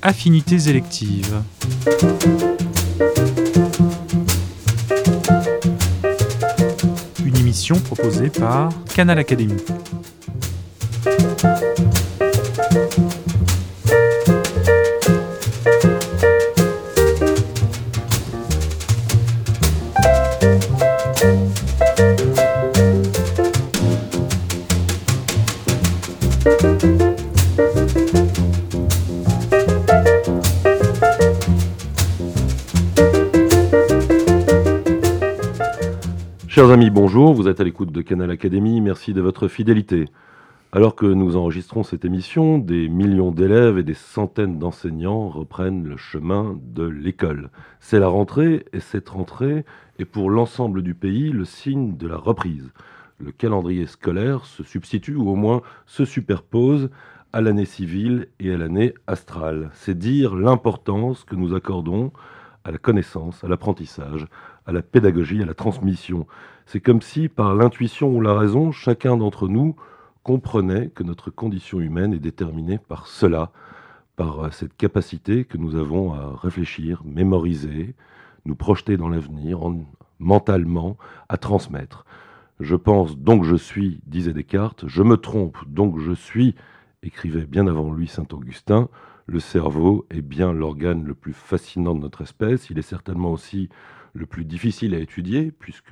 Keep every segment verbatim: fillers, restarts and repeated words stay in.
Affinités électives. Une émission proposée par Canal Académie. Chers amis, bonjour, vous êtes à l'écoute de Canal Académie, merci de votre fidélité. Alors que nous enregistrons cette émission, des millions d'élèves et des centaines d'enseignants reprennent le chemin de l'école. C'est la rentrée, et cette rentrée est pour l'ensemble du pays le signe de la reprise. Le calendrier scolaire se substitue, ou au moins se superpose, à l'année civile et à l'année astrale. C'est dire l'importance que nous accordons à la connaissance, à l'apprentissage, à la pédagogie, à la transmission. C'est comme si, par l'intuition ou la raison, chacun d'entre nous comprenait que notre condition humaine est déterminée par cela, par cette capacité que nous avons à réfléchir, mémoriser, nous projeter dans l'avenir, en, mentalement, à transmettre. Je pense donc je suis, disait Descartes, je me trompe donc je suis, écrivait bien avant lui saint Augustin. Le cerveau est bien l'organe le plus fascinant de notre espèce, il est certainement aussi le plus difficile à étudier, puisque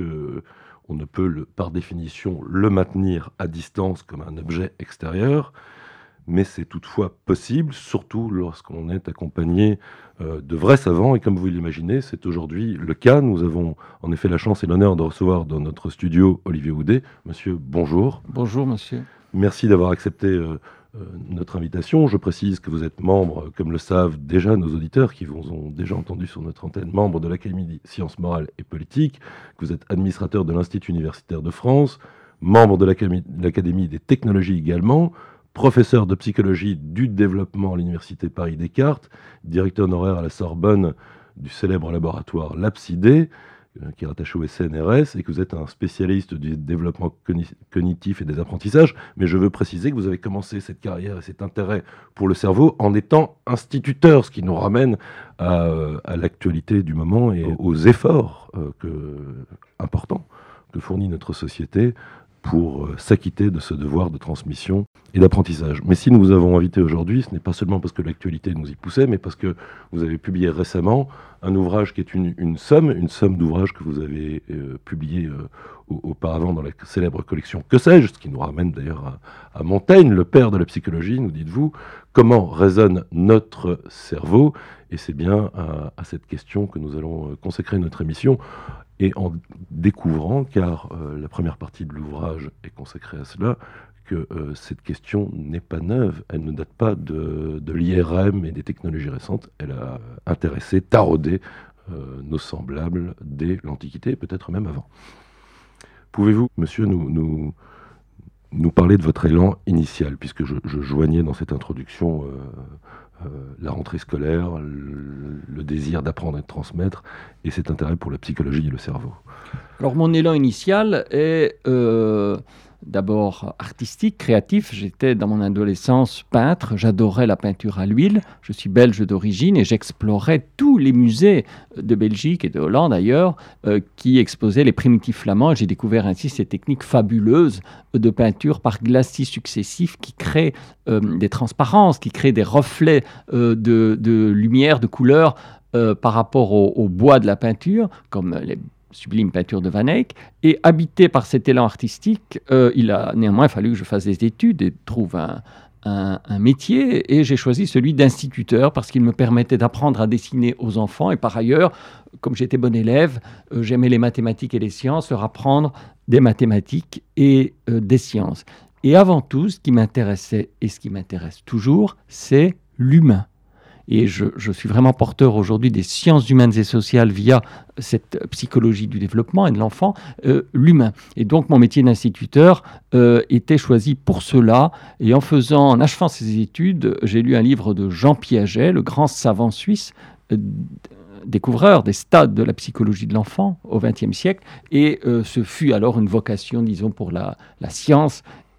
on ne peut, le, par définition, le maintenir à distance comme un objet extérieur, mais c'est toutefois possible, surtout lorsqu'on est accompagné euh, de vrais savants, et comme vous l'imaginez, c'est aujourd'hui le cas. Nous avons en effet la chance et l'honneur de recevoir dans notre studio Olivier Houdet. Monsieur, bonjour. Bonjour, monsieur. Merci d'avoir accepté euh, Euh, notre invitation. Je précise que vous êtes membre, comme le savent déjà nos auditeurs qui vous ont déjà entendu sur notre antenne, membre de l'Académie des sciences morales et politiques, que vous êtes administrateur de l'Institut universitaire de France, membre de l'Académie des technologies également, professeur de psychologie du développement à l'Université Paris-Descartes, directeur honoraire à la Sorbonne du célèbre laboratoire Lapsidé, qui est rattaché au S N R S, et que vous êtes un spécialiste du développement cognitif et des apprentissages. Mais je veux préciser que vous avez commencé cette carrière et cet intérêt pour le cerveau en étant instituteur, ce qui nous ramène à, à l'actualité du moment et aux efforts euh, que, importants que fournit notre société pour euh, s'acquitter de ce devoir de transmission et d'apprentissage. Mais si nous vous avons invité aujourd'hui, ce n'est pas seulement parce que l'actualité nous y poussait, mais parce que vous avez publié récemment un ouvrage qui est une, une somme, une somme d'ouvrages que vous avez euh, publié euh, auparavant dans la célèbre collection Que sais-je, ce qui nous ramène d'ailleurs à, à Montaigne, le père de la psychologie, nous dites-vous, comment résonne notre cerveau? Et c'est bien à, à cette question que nous allons consacrer notre émission, et en découvrant, car euh, la première partie de l'ouvrage est consacrée à cela, que euh, cette question n'est pas neuve, elle ne date pas de, de l'I R M et des technologies récentes, elle a intéressé, taraudé euh, nos semblables dès l'Antiquité, peut-être même avant. Pouvez-vous, monsieur, nous, nous, nous parler de votre élan initial, puisque je, je joignais dans cette introduction euh, euh, la rentrée scolaire, le, le désir d'apprendre et de transmettre, et cet intérêt pour la psychologie et le cerveau? Alors, mon élan initial est euh, d'abord artistique, créatif. J'étais dans mon adolescence peintre, j'adorais la peinture à l'huile. Je suis belge d'origine et j'explorais tous les musées de Belgique et de Hollande d'ailleurs euh, qui exposaient les primitifs flamands. J'ai découvert ainsi ces techniques fabuleuses de peinture par glacis successifs qui créent euh, des transparences, qui créent des reflets euh, de, de lumière, de couleur euh, par rapport au, au bois de la peinture, comme les sublime peinture de Van Eyck, et habité par cet élan artistique, euh, il a néanmoins fallu que je fasse des études et trouve un, un, un métier, et j'ai choisi celui d'instituteur parce qu'il me permettait d'apprendre à dessiner aux enfants, et par ailleurs, comme j'étais bon élève, euh, j'aimais les mathématiques et les sciences, leur apprendre des mathématiques et euh, des sciences. Et avant tout, ce qui m'intéressait, et ce qui m'intéresse toujours, c'est l'humain. Et je, je suis vraiment porteur aujourd'hui des sciences humaines et sociales via cette psychologie du développement et de l'enfant, euh, l'humain. Et donc mon métier d'instituteur euh, était choisi pour cela. Et en faisant, en achevant ces études, j'ai lu un livre de Jean Piaget, le grand savant suisse, euh, découvreur des stades de la psychologie de l'enfant au vingtième siècle. Et euh, ce fut alors une vocation, disons, pour la, la science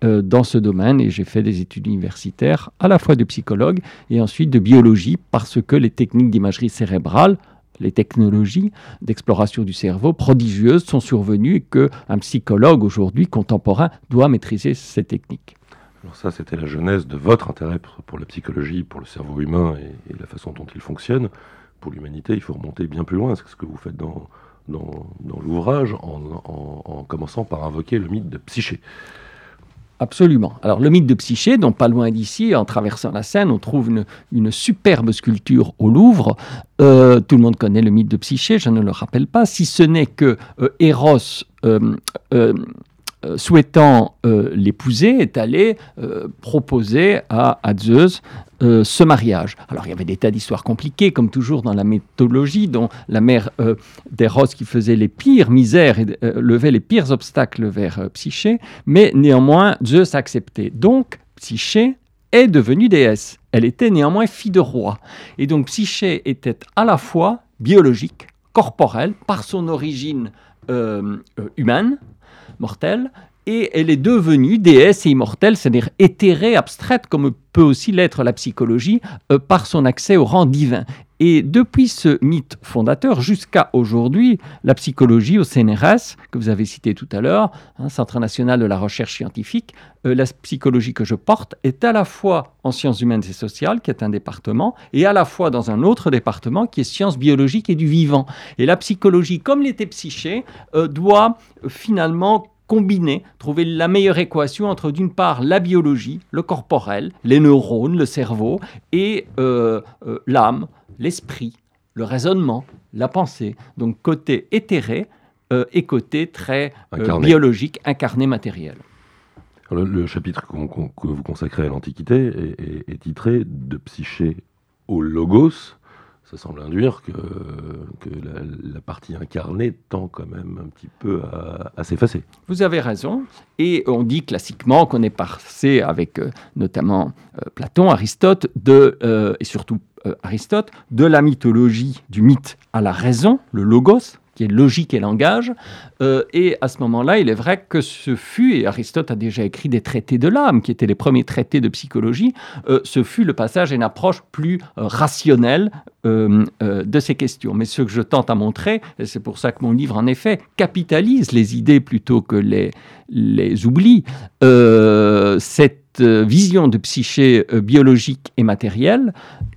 euh, dans ce domaine et j'ai fait des études universitaires à la fois de psychologue et ensuite de biologie parce que les techniques d'imagerie cérébrale, les technologies d'exploration du cerveau prodigieuses sont survenues et qu'un psychologue aujourd'hui contemporain doit maîtriser ces techniques. Alors ça, c'était la genèse de votre intérêt pour, pour la psychologie, pour le cerveau humain et, et la façon dont il fonctionne. Pour l'humanité, il faut remonter bien plus loin. C'est ce que vous faites dans, dans, dans l'ouvrage en, en, en commençant par invoquer le mythe de Psyché. Absolument. Alors le mythe de Psyché, dont pas loin d'ici, en traversant la Seine, on trouve une, une superbe sculpture au Louvre. Euh, tout le monde connaît le mythe de Psyché, je ne le rappelle pas, si ce n'est que euh, Eros, euh, euh, euh, souhaitant euh, l'épouser, est allé euh, proposer à, à Zeus euh, ce mariage. Alors il y avait des tas d'histoires compliquées, comme toujours dans la mythologie, dont la mère euh, d'Eros qui faisait les pires misères et euh, levait les pires obstacles vers euh, Psyché, mais néanmoins Zeus a accepté. Donc Psyché est devenue déesse. Elle était néanmoins fille de roi. Et donc Psyché était à la fois biologique, corporelle, par son origine euh, euh, humaine, mortelle, et elle est devenue déesse et immortelle, c'est-à-dire éthérée, abstraite, comme peut aussi l'être la psychologie, euh, par son accès au rang divin. Et depuis ce mythe fondateur jusqu'à aujourd'hui, la psychologie au C N R S, que vous avez cité tout à l'heure, hein, Centre national de la recherche scientifique, euh, la psychologie que je porte est à la fois en sciences humaines et sociales, qui est un département, et à la fois dans un autre département qui est sciences biologiques et du vivant. Et la psychologie, comme l'était Psyché, euh, doit euh, finalement combiner, trouver la meilleure équation entre d'une part la biologie, le corporel, les neurones, le cerveau, et euh, euh, l'âme, l'esprit, le raisonnement, la pensée. Donc côté éthéré euh, et côté très euh, biologique, incarné, matériel. Le, le chapitre qu'on, qu'on, que vous consacrez à l'Antiquité est, est, est titré « De Psyché au Logos ». Ça semble induire que, que la, la partie incarnée tend quand même un petit peu à, à s'effacer. Vous avez raison. Et on dit classiquement qu'on est passé avec euh, notamment euh, Platon, Aristote, de, euh, et surtout euh, Aristote, de la mythologie, du mythe à la raison, le logos, qui est logique et langage. Euh, et à ce moment-là, il est vrai que ce fut, et Aristote a déjà écrit des traités de l'âme, qui étaient les premiers traités de psychologie, euh, ce fut le passage à une approche plus euh, rationnelle euh, euh, de ces questions. Mais ce que je tente à montrer, et c'est pour ça que mon livre, en effet, capitalise les idées plutôt que les, les oublie, euh, cette euh, vision de psyché euh, biologique et matérielle,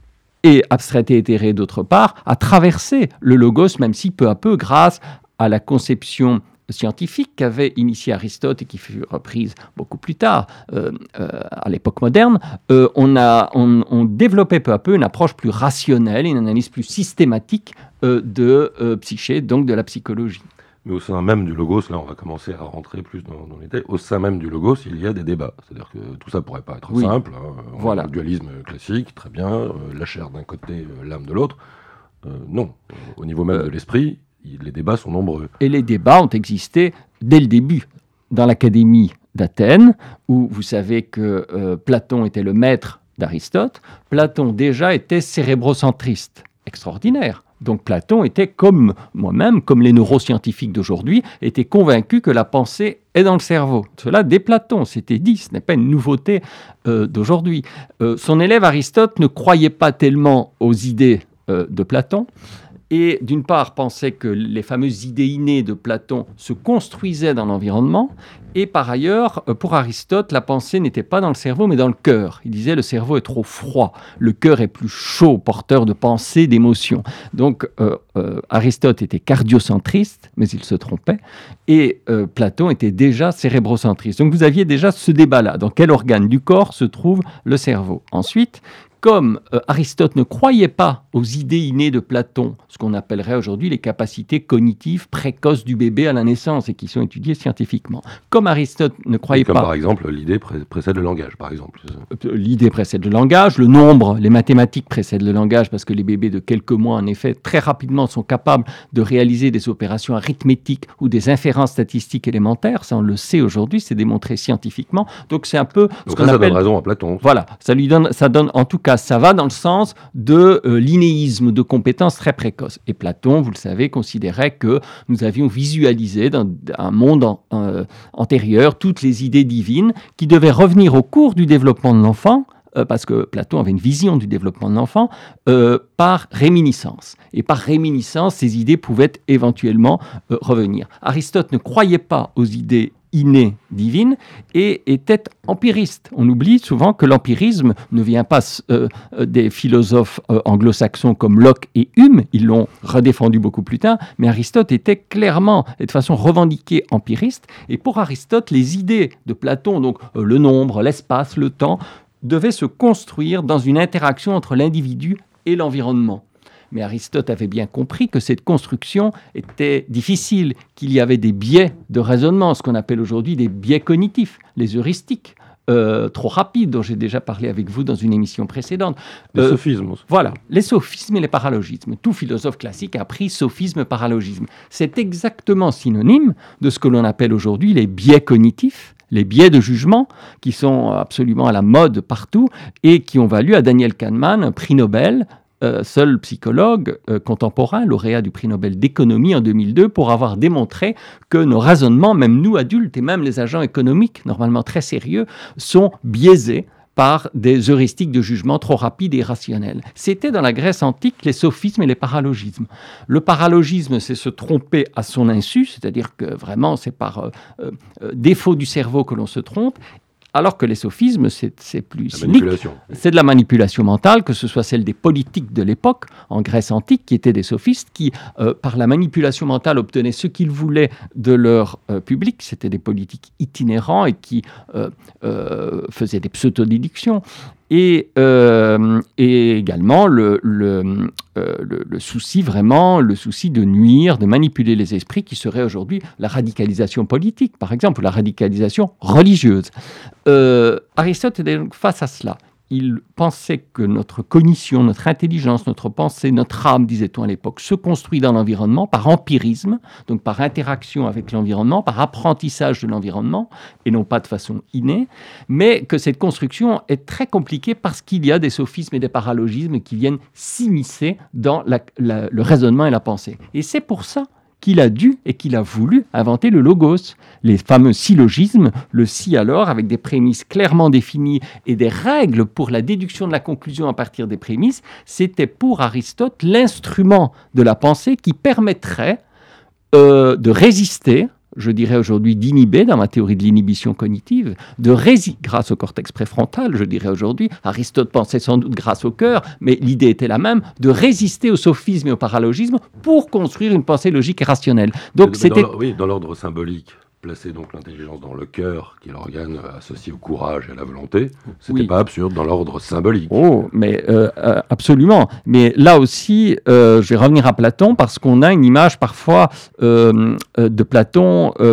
et abstraite et éthérée d'autre part, a traversé le logos, même si peu à peu, grâce à la conception scientifique qu'avait initiée Aristote et qui fut reprise beaucoup plus tard, euh, euh, à l'époque moderne, euh, on, a, on, on développait peu à peu une approche plus rationnelle, une analyse plus systématique euh, de euh, psyché, donc de la psychologie. Mais au sein même du logos, là on va commencer à rentrer plus dans, dans les détails, au sein même du logos, il y a des débats. C'est-à-dire que tout ça pourrait pas être oui. simple. Hein. Voilà. Le dualisme classique, très bien, euh, la chair d'un côté, euh, l'âme de l'autre. Euh, non, au niveau même euh, de l'esprit, il, les débats sont nombreux. Et les débats ont existé dès le début. Dans l'Académie d'Athènes, où vous savez que euh, Platon était le maître d'Aristote, Platon déjà était cérébrocentriste, extraordinaire. Donc Platon était, comme moi-même, comme les neuroscientifiques d'aujourd'hui, était convaincu que la pensée est dans le cerveau. Cela dès Platon, c'était dit, ce n'est pas une nouveauté euh, d'aujourd'hui. Euh, son élève Aristote ne croyait pas tellement aux idées euh, de Platon, et d'une part pensait que les fameuses idées innées de Platon se construisaient dans l'environnement, et par ailleurs, pour Aristote, la pensée n'était pas dans le cerveau, mais dans le cœur. Il disait le cerveau est trop froid, le cœur est plus chaud, porteur de pensées, d'émotions. Donc euh, euh, Aristote était cardiocentriste, mais il se trompait, et euh, Platon était déjà cérébrocentriste. Donc vous aviez déjà ce débat-là. Dans quel organe du corps se trouve le cerveau ? Ensuite, comme euh, Aristote ne croyait pas aux idées innées de Platon, ce qu'on appellerait aujourd'hui les capacités cognitives précoces du bébé à la naissance et qui sont étudiées scientifiquement. Comme Aristote ne croyait comme pas... Comme par exemple, l'idée pré- précède le langage, par exemple. L'idée précède le langage, le nombre, les mathématiques précèdent le langage parce que les bébés de quelques mois, en effet, très rapidement sont capables de réaliser des opérations arithmétiques ou des inférences statistiques élémentaires. Ça, on le sait aujourd'hui, c'est démontré scientifiquement. Donc c'est un peu... Donc ce ça, qu'on ça appelle... donne raison à Platon. Voilà, ça lui donne, ça donne en tout cas cas, ça va dans le sens de euh, l'innéisme, de compétences très précoces. Et Platon, vous le savez, considérait que nous avions visualisé dans un monde en, euh, antérieur toutes les idées divines qui devaient revenir au cours du développement de l'enfant, euh, parce que Platon avait une vision du développement de l'enfant, euh, par réminiscence. Et par réminiscence, ces idées pouvaient éventuellement euh, revenir. Aristote ne croyait pas aux idées innées divines et était empiriste. On oublie souvent que l'empirisme ne vient pas euh, des philosophes euh, anglo-saxons comme Locke et Hume, ils l'ont redéfendu beaucoup plus tard, mais Aristote était clairement et de façon revendiquée empiriste, et pour Aristote, les idées de Platon, donc euh, le nombre, l'espace, le temps, devaient se construire dans une interaction entre l'individu et l'environnement. Mais Aristote avait bien compris que cette construction était difficile, qu'il y avait des biais de raisonnement, ce qu'on appelle aujourd'hui des biais cognitifs, les heuristiques, euh, trop rapides, dont j'ai déjà parlé avec vous dans une émission précédente. Les euh, sophismes. Voilà, les sophismes et les paralogismes. Tout philosophe classique a pris sophisme, paralogisme. C'est exactement synonyme de ce que l'on appelle aujourd'hui les biais cognitifs, les biais de jugement, qui sont absolument à la mode partout et qui ont valu à Daniel Kahneman un prix Nobel, Euh, seul psychologue euh, contemporain, lauréat du prix Nobel d'économie en deux mille deux, pour avoir démontré que nos raisonnements, même nous adultes et même les agents économiques, normalement très sérieux, sont biaisés par des heuristiques de jugement trop rapides et irrationnels. C'était dans la Grèce antique les sophismes et les paralogismes. Le paralogisme, c'est se tromper à son insu, c'est-à-dire que vraiment c'est par euh, euh, défaut du cerveau que l'on se trompe. Alors que les sophismes, c'est, c'est plus la cynique. manipulation. C'est de la manipulation mentale, que ce soit celle des politiques de l'époque, en Grèce antique, qui étaient des sophistes, qui, euh, par la manipulation mentale, obtenaient ce qu'ils voulaient de leur euh, public. C'était des politiques itinérants et qui euh, euh, faisaient des pseudo-déductions. Et, euh, et également le, le, euh, le, le souci vraiment, le souci de nuire, de manipuler les esprits, qui serait aujourd'hui la radicalisation politique, par exemple, ou la radicalisation religieuse. Euh, Aristote était donc face à cela. Il pensait que notre cognition, notre intelligence, notre pensée, notre âme, disait-on à l'époque, se construit dans l'environnement par empirisme, donc par interaction avec l'environnement, par apprentissage de l'environnement, et non pas de façon innée, mais que cette construction est très compliquée parce qu'il y a des sophismes et des paralogismes qui viennent s'immiscer dans la, la, le raisonnement et la pensée. Et c'est pour ça qu'il a dû et qu'il a voulu inventer le logos, les fameux syllogismes, le si alors, avec des prémices clairement définies et des règles pour la déduction de la conclusion à partir des prémices. C'était pour Aristote l'instrument de la pensée qui permettrait euh, de résister, je dirais aujourd'hui d'inhiber, dans ma théorie de l'inhibition cognitive, de résister, grâce au cortex préfrontal, je dirais aujourd'hui, Aristote pensait sans doute grâce au cœur, mais l'idée était la même, de résister au sophisme et au paralogisme pour construire une pensée logique et rationnelle. Donc, mais c'était... dans oui, dans l'ordre symbolique, placer donc l'intelligence dans le cœur, qui est l'organe associé au courage et à la volonté, c'était Oui. pas absurde dans l'ordre symbolique. Oh, mais euh, euh, absolument. Mais là aussi, euh, je vais revenir à Platon parce qu'on a une image parfois euh, euh, de Platon, euh,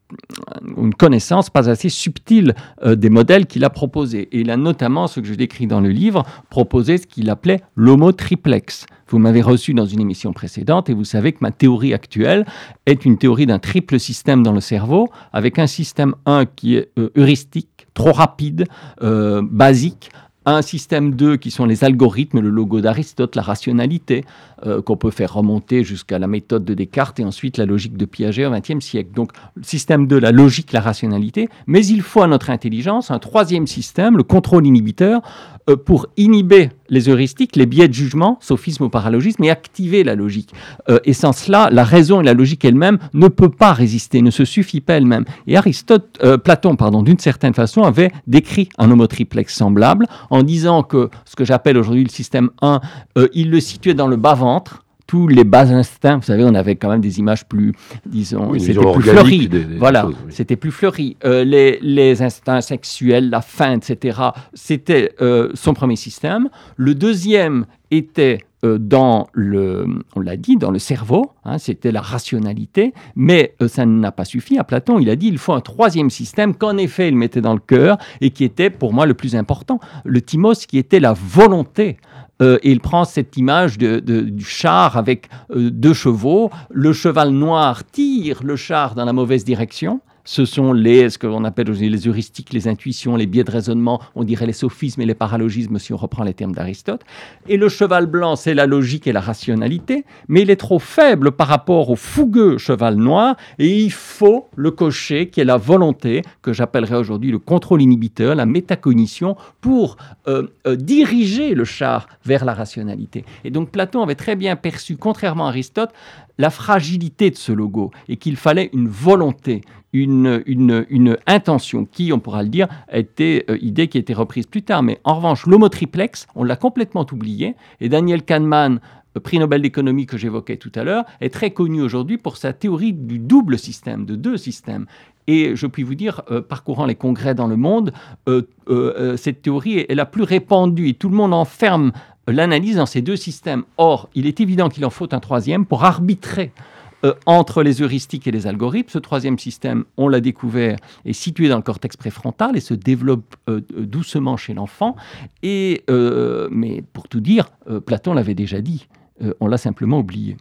une connaissance pas assez subtile euh, des modèles qu'il a proposés. Et il a notamment, ce que je décris dans le livre, proposé ce qu'il appelait l'homo triplex. Vous m'avez reçu dans une émission précédente et vous savez que ma théorie actuelle est une théorie d'un triple système dans le cerveau, avec un système un qui est euh, heuristique, trop rapide, euh, basique, un système deux qui sont les algorithmes, le logo d'Aristote, la rationalité, euh, qu'on peut faire remonter jusqu'à la méthode de Descartes et ensuite la logique de Piaget au vingtième siècle. Donc, le système deux, la logique, la rationalité, mais il faut à notre intelligence un troisième système, le contrôle inhibiteur, euh, pour inhiber les heuristiques, les biais de jugement, sophisme ou paralogisme, et activer la logique. Euh, et sans cela, la raison et la logique elle-même ne peut pas résister, ne se suffit pas elle-même. Et Aristote, euh, Platon, pardon, d'une certaine façon, avait décrit un homo triplex semblable en disant que ce que j'appelle aujourd'hui le système un, euh, il le situait dans le bas-ventre, tous les bas instincts. Vous savez, on avait quand même des images plus, disons, oui, c'était plus fleuri. Des, des voilà, choses, oui. C'était plus fleuri. Euh, les, les instincts sexuels, la faim, et cetera, c'était euh, son premier système. Le deuxième était euh, dans le, on l'a dit, dans le cerveau, hein, c'était la rationalité, mais euh, ça n'a pas suffi à Platon. Il a dit il faut un troisième système qu'en effet il mettait dans le cœur et qui était pour moi le plus important, le timos, qui était la volonté. Euh, et il prend cette image de, de, du char avec euh, deux chevaux. Le cheval noir tire le char dans la mauvaise direction. ce sont les, ce qu'on appelle aujourd'hui les heuristiques, les intuitions, les biais de raisonnement, on dirait les sophismes et les paralogismes si on reprend les termes d'Aristote. Et le cheval blanc, c'est la logique et la rationalité, mais il est trop faible par rapport au fougueux cheval noir, et il faut le cocher qui est la volonté, que j'appellerais aujourd'hui le contrôle inhibiteur, la métacognition, pour euh, euh, diriger le char vers la rationalité. Et donc Platon avait très bien perçu, contrairement à Aristote, la fragilité de ce logo, et qu'il fallait une volonté, une, une, une intention qui, on pourra le dire, était euh, idée qui a été reprise plus tard. Mais en revanche, l'homo triplex, on l'a complètement oublié, et Daniel Kahneman, prix Nobel d'économie que j'évoquais tout à l'heure, est très connu aujourd'hui pour sa théorie du double système, de deux systèmes. Et je puis vous dire, euh, parcourant les congrès dans le monde, euh, euh, cette théorie est, est la plus répandue et tout le monde enferme l'analyse dans ces deux systèmes. Or, il est évident qu'il en faut un troisième pour arbitrer euh, entre les heuristiques et les algorithmes. Ce troisième système, on l'a découvert, est situé dans le cortex préfrontal et se développe euh, doucement chez l'enfant. Et, euh, mais pour tout dire, euh, Platon l'avait déjà dit. Euh, on l'a simplement oublié.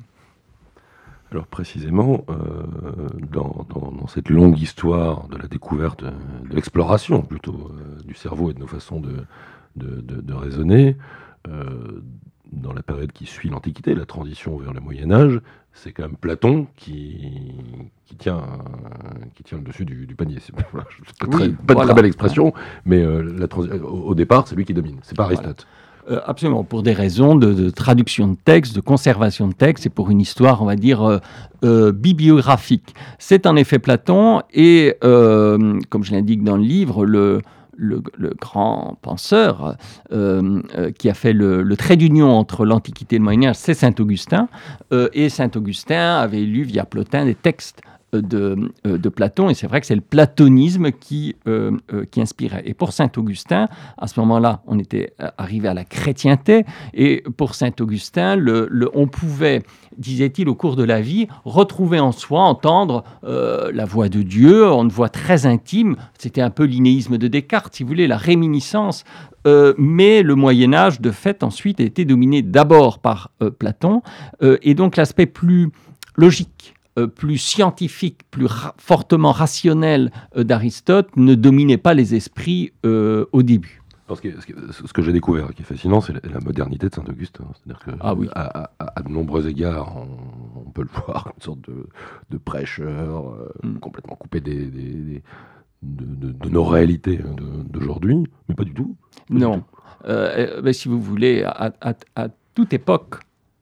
Alors précisément, euh, dans, dans, dans cette longue histoire de la découverte, de l'exploration plutôt, euh, du cerveau et de nos façons de, de, de, de raisonner, euh, dans la période qui suit l'Antiquité, la transition vers le Moyen-Âge, c'est quand même Platon qui, qui, tient, qui tient le dessus du, du panier. C'est, voilà, c'est pas, très, oui, pas voilà. une très belle expression, mais euh, la transi- au, au départ, c'est lui qui domine, c'est pas Aristote. Voilà. Euh, absolument, pour des raisons de, de traduction de texte, de conservation de texte, et pour une histoire, on va dire, euh, euh, bibliographique. C'est en effet Platon, et euh, comme je l'indique dans le livre, le, le, le grand penseur euh, euh, qui a fait le, le trait d'union entre l'Antiquité et le Moyen-Âge, c'est saint Augustin, euh, et saint Augustin avait lu via Plotin des textes De, de Platon, et c'est vrai que c'est le platonisme qui, euh, euh, qui inspirait. Et pour saint Augustin, à ce moment-là, on était arrivé à la chrétienté, et pour saint Augustin, le, le, on pouvait, disait-il, au cours de la vie, retrouver en soi, entendre euh, la voix de Dieu, une voix très intime. C'était un peu l'inéisme de Descartes, si vous voulez, la réminiscence. Euh, mais le Moyen-Âge, de fait, ensuite, a été dominé d'abord par euh, Platon, euh, et donc l'aspect plus logique, plus scientifique, plus ra- fortement rationnel euh, d'Aristote ne dominait pas les esprits euh, au début. Parce que, ce, que, ce que j'ai découvert qui est fascinant, c'est la, la modernité de Saint-Augustin. C'est-à-dire que, ah oui. à, à, à de nombreux égards, on, on peut le voir, une sorte de, de prêcheur euh, mm. complètement coupé des, des, des, de, de, de nos réalités de, d'aujourd'hui, mais pas du tout. Pas non. Du tout. Euh, mais si vous voulez, à, à, à toute époque,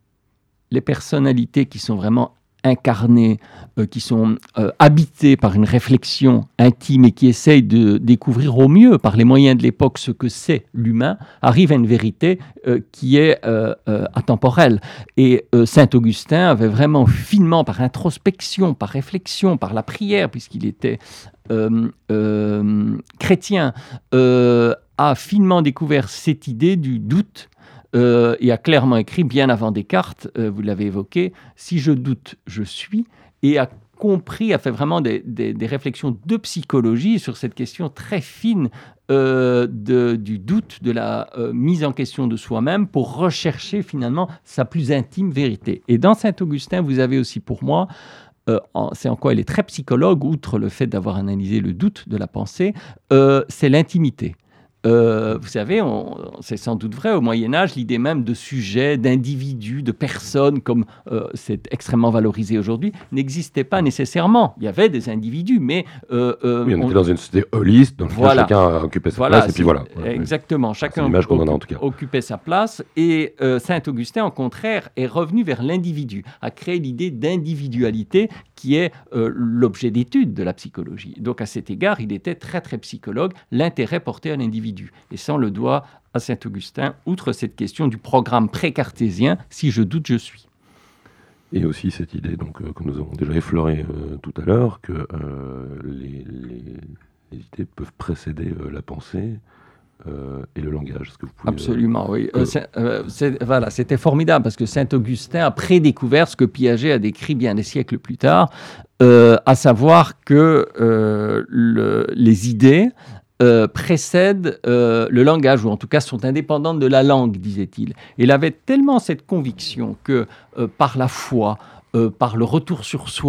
les personnalités qui sont vraiment incarnés, euh, qui sont euh, habités par une réflexion intime et qui essayent de découvrir au mieux, par les moyens de l'époque, ce que c'est l'humain, arrivent à une vérité euh, qui est euh, euh, atemporelle. Et euh, saint Augustin avait vraiment finement, par introspection, par réflexion, par la prière, puisqu'il était euh, euh, chrétien, euh, a finement découvert cette idée du doute. Euh, et a clairement écrit, bien avant Descartes, euh, vous l'avez évoqué, « Si je doute, je suis », et a compris, a fait vraiment des, des, des réflexions de psychologie sur cette question très fine euh, de, du doute, de la euh, mise en question de soi-même pour rechercher finalement sa plus intime vérité. Et dans saint Augustin, vous avez aussi pour moi, euh, en, c'est en quoi il est très psychologue, outre le fait d'avoir analysé le doute de la pensée, euh, c'est l'intimité. Euh, vous savez, on, c'est sans doute vrai, au Moyen-Âge, l'idée même de sujet, d'individu, de personne, comme euh, c'est extrêmement valorisé aujourd'hui, n'existait pas nécessairement. Il y avait des individus, mais... Euh, euh, oui, on, on était on... dans une société holiste, dans laquelle voilà. chacun occupait sa voilà, place, et puis voilà. Exactement, chacun c'est l'image qu'on en a, en tout cas. occupait sa place, et euh, saint Augustin, au contraire, est revenu vers l'individu, a créé l'idée d'individualité qui est euh, l'objet d'étude de la psychologie. Donc, à cet égard, il était très, très psychologue, l'intérêt porté à l'individu. Et ça, on le doit à saint Augustin, outre cette question du programme pré-cartésien, si je doute, je suis. Et aussi cette idée donc, euh, que nous avons déjà effleurée euh, tout à l'heure, que euh, les, les, les idées peuvent précéder euh, la pensée euh, et le langage. Est-ce que vous pouvez, Absolument, euh, oui. que... Euh, c'est, euh, c'est, voilà, c'était formidable, parce que saint Augustin a prédécouvert ce que Piaget a décrit bien des siècles plus tard, euh, à savoir que euh, le, les idées... Euh, précèdent euh, le langage, ou en tout cas sont indépendantes de la langue, disait-il. Et il avait tellement cette conviction que euh, par la foi, euh, par le retour sur soi,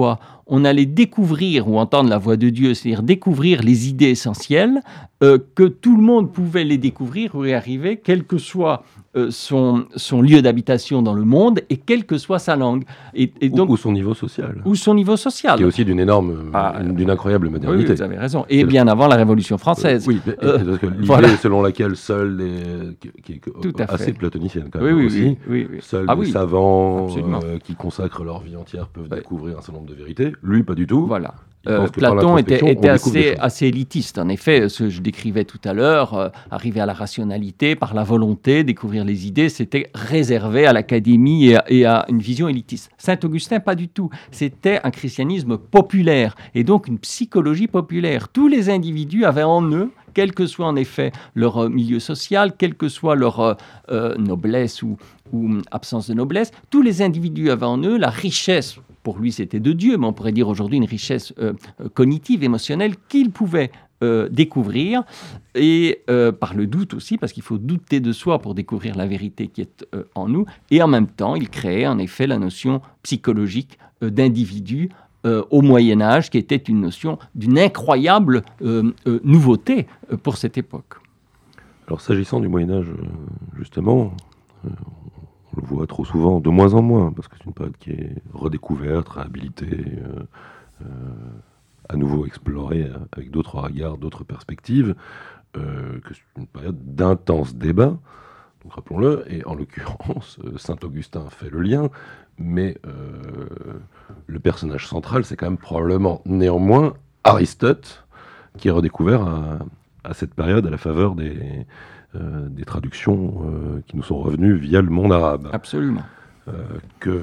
on allait découvrir ou entendre la voix de Dieu, c'est-à-dire découvrir les idées essentielles, euh, que tout le monde pouvait les découvrir ou y arriver, quel que soit euh, son, son lieu d'habitation dans le monde et quelle que soit sa langue. Et, et donc, ou, ou son niveau social. Ou son niveau social. Qui est aussi d'une énorme, ah, d'une incroyable modernité. Oui, vous avez raison. Et bien avant la Révolution française. Euh, oui, mais, euh, parce que l'idée voilà. selon laquelle seuls les... qui, qui est Tout à assez fait. platonicienne quand même oui, oui, aussi. Oui, oui, oui. Seuls ah, les oui. savants euh, qui consacrent leur vie entière peuvent ouais. découvrir un certain nombre de vérités. Lui, pas du tout. Voilà. Euh, Platon était, était assez, assez élitiste. En effet, ce que je décrivais tout à l'heure, euh, arriver à la rationalité par la volonté, découvrir les idées, c'était réservé à l'académie et à, et à une vision élitiste. Saint-Augustin, pas du tout. C'était un christianisme populaire et donc une psychologie populaire. Tous les individus avaient en eux, quel que soit en effet leur euh, milieu social, quelle que soit leur euh, euh, noblesse ou, ou absence de noblesse, tous les individus avaient en eux la richesse. Pour lui, c'était de Dieu, mais on pourrait dire aujourd'hui une richesse euh, cognitive, émotionnelle, qu'il pouvait euh, découvrir, et euh, par le doute aussi, parce qu'il faut douter de soi pour découvrir la vérité qui est euh, en nous, et en même temps, il créait en effet la notion psychologique euh, d'individu euh, au Moyen-Âge, qui était une notion d'une incroyable euh, euh, nouveauté euh, pour cette époque. Alors, s'agissant du Moyen-Âge, justement, euh, on le voit trop souvent, de moins en moins, parce que c'est une période qui est redécouverte, réhabilitée, euh, euh, à nouveau explorée avec d'autres regards, d'autres perspectives, euh, que c'est une période d'intenses débats. Donc rappelons-le, et en l'occurrence, Saint-Augustin fait le lien, mais euh, le personnage central, c'est quand même probablement néanmoins Aristote, qui est redécouvert à, à cette période à la faveur des... Euh, des traductions euh, qui nous sont revenues via le monde arabe. Absolument. Euh, que,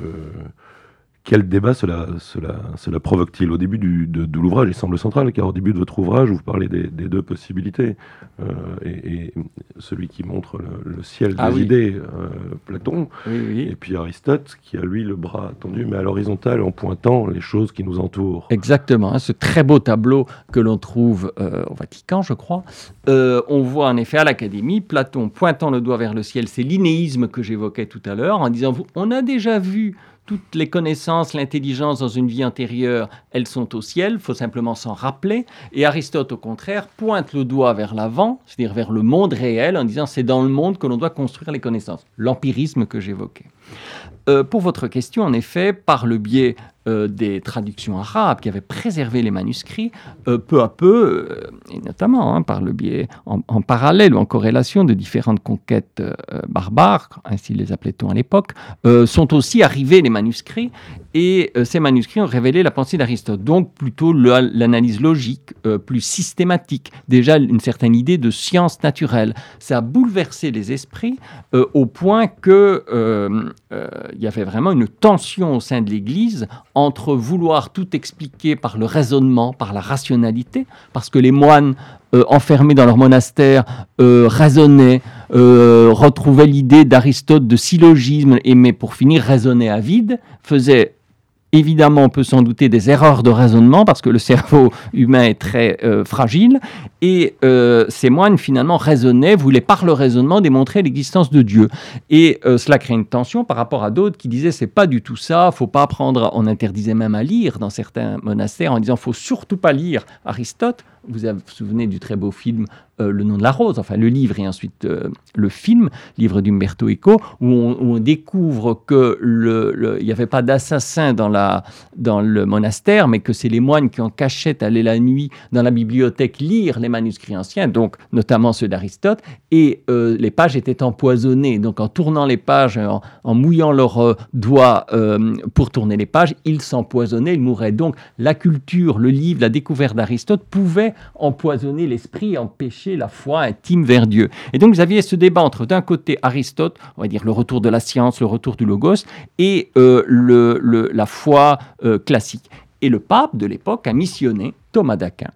quel débat cela, cela, cela provoque-t-il au début du, de, de l'ouvrage? Il semble central, car au début de votre ouvrage, vous parlez des, des deux possibilités. Euh, et, et celui qui montre le, le ciel des ah, oui. idées, euh, Platon, oui, oui. et puis Aristote, qui a lui le bras tendu, mais à l'horizontale, en pointant les choses qui nous entourent. Exactement, hein, ce très beau tableau que l'on trouve euh, au Vatican, je crois. Euh, on voit en effet à l'Académie, Platon pointant le doigt vers le ciel, c'est l'inéisme que j'évoquais tout à l'heure, en disant, on a déjà vu toutes les connaissances, l'intelligence dans une vie antérieure, elles sont au ciel, il faut simplement s'en rappeler. Et Aristote, au contraire, pointe le doigt vers l'avant, c'est-à-dire vers le monde réel, en disant c'est dans le monde que l'on doit construire les connaissances. L'empirisme que j'évoquais. Euh, pour votre question, en effet, par le biais euh, des traductions arabes qui avaient préservé les manuscrits, euh, peu à peu, euh, et notamment hein, par le biais en, en parallèle ou en corrélation de différentes conquêtes euh, barbares, ainsi les appelait-on à l'époque, euh, sont aussi arrivés les manuscrits, et euh, ces manuscrits ont révélé la pensée d'Aristote, donc plutôt le, l'analyse logique, euh, plus systématique, déjà une certaine idée de science naturelle. Ça a bouleversé les esprits euh, au point que euh, euh, il y avait vraiment une tension au sein de l'Église entre vouloir tout expliquer par le raisonnement, par la rationalité, parce que les moines euh, enfermés dans leur monastère euh, raisonnaient, euh, retrouvaient l'idée d'Aristote de syllogisme, et mais pour finir raisonnaient à vide, faisaient évidemment, on peut s'en douter, des erreurs de raisonnement, parce que le cerveau humain est très euh, fragile, et euh, ces moines, finalement, raisonnaient, voulaient par le raisonnement démontrer l'existence de Dieu. Et euh, cela crée une tension par rapport à d'autres qui disaient, c'est pas du tout ça, faut pas apprendre, on interdisait même à lire dans certains monastères, en disant, faut surtout pas lire Aristote. Vous vous souvenez du très beau film euh, Le nom de la rose, enfin le livre et ensuite euh, le film, livre d'Umberto Eco, où on, où on découvre que le, le, il n'y avait pas d'assassin dans, la, dans le monastère, mais que c'est les moines qui en cachette allaient la nuit dans la bibliothèque lire les manuscrits anciens, donc notamment ceux d'Aristote, et euh, les pages étaient empoisonnées. Donc en tournant les pages, en, en mouillant leurs euh, doigts euh, pour tourner les pages, ils s'empoisonnaient, ils mouraient. Donc la culture, le livre, la découverte d'Aristote pouvait empoisonner l'esprit, empêcher la foi intime vers Dieu. Et donc vous aviez ce débat entre d'un côté Aristote, on va dire le retour de la science, le retour du logos, et euh, le, le, la foi euh, classique. Et le pape de l'époque a missionné Thomas d'Aquin.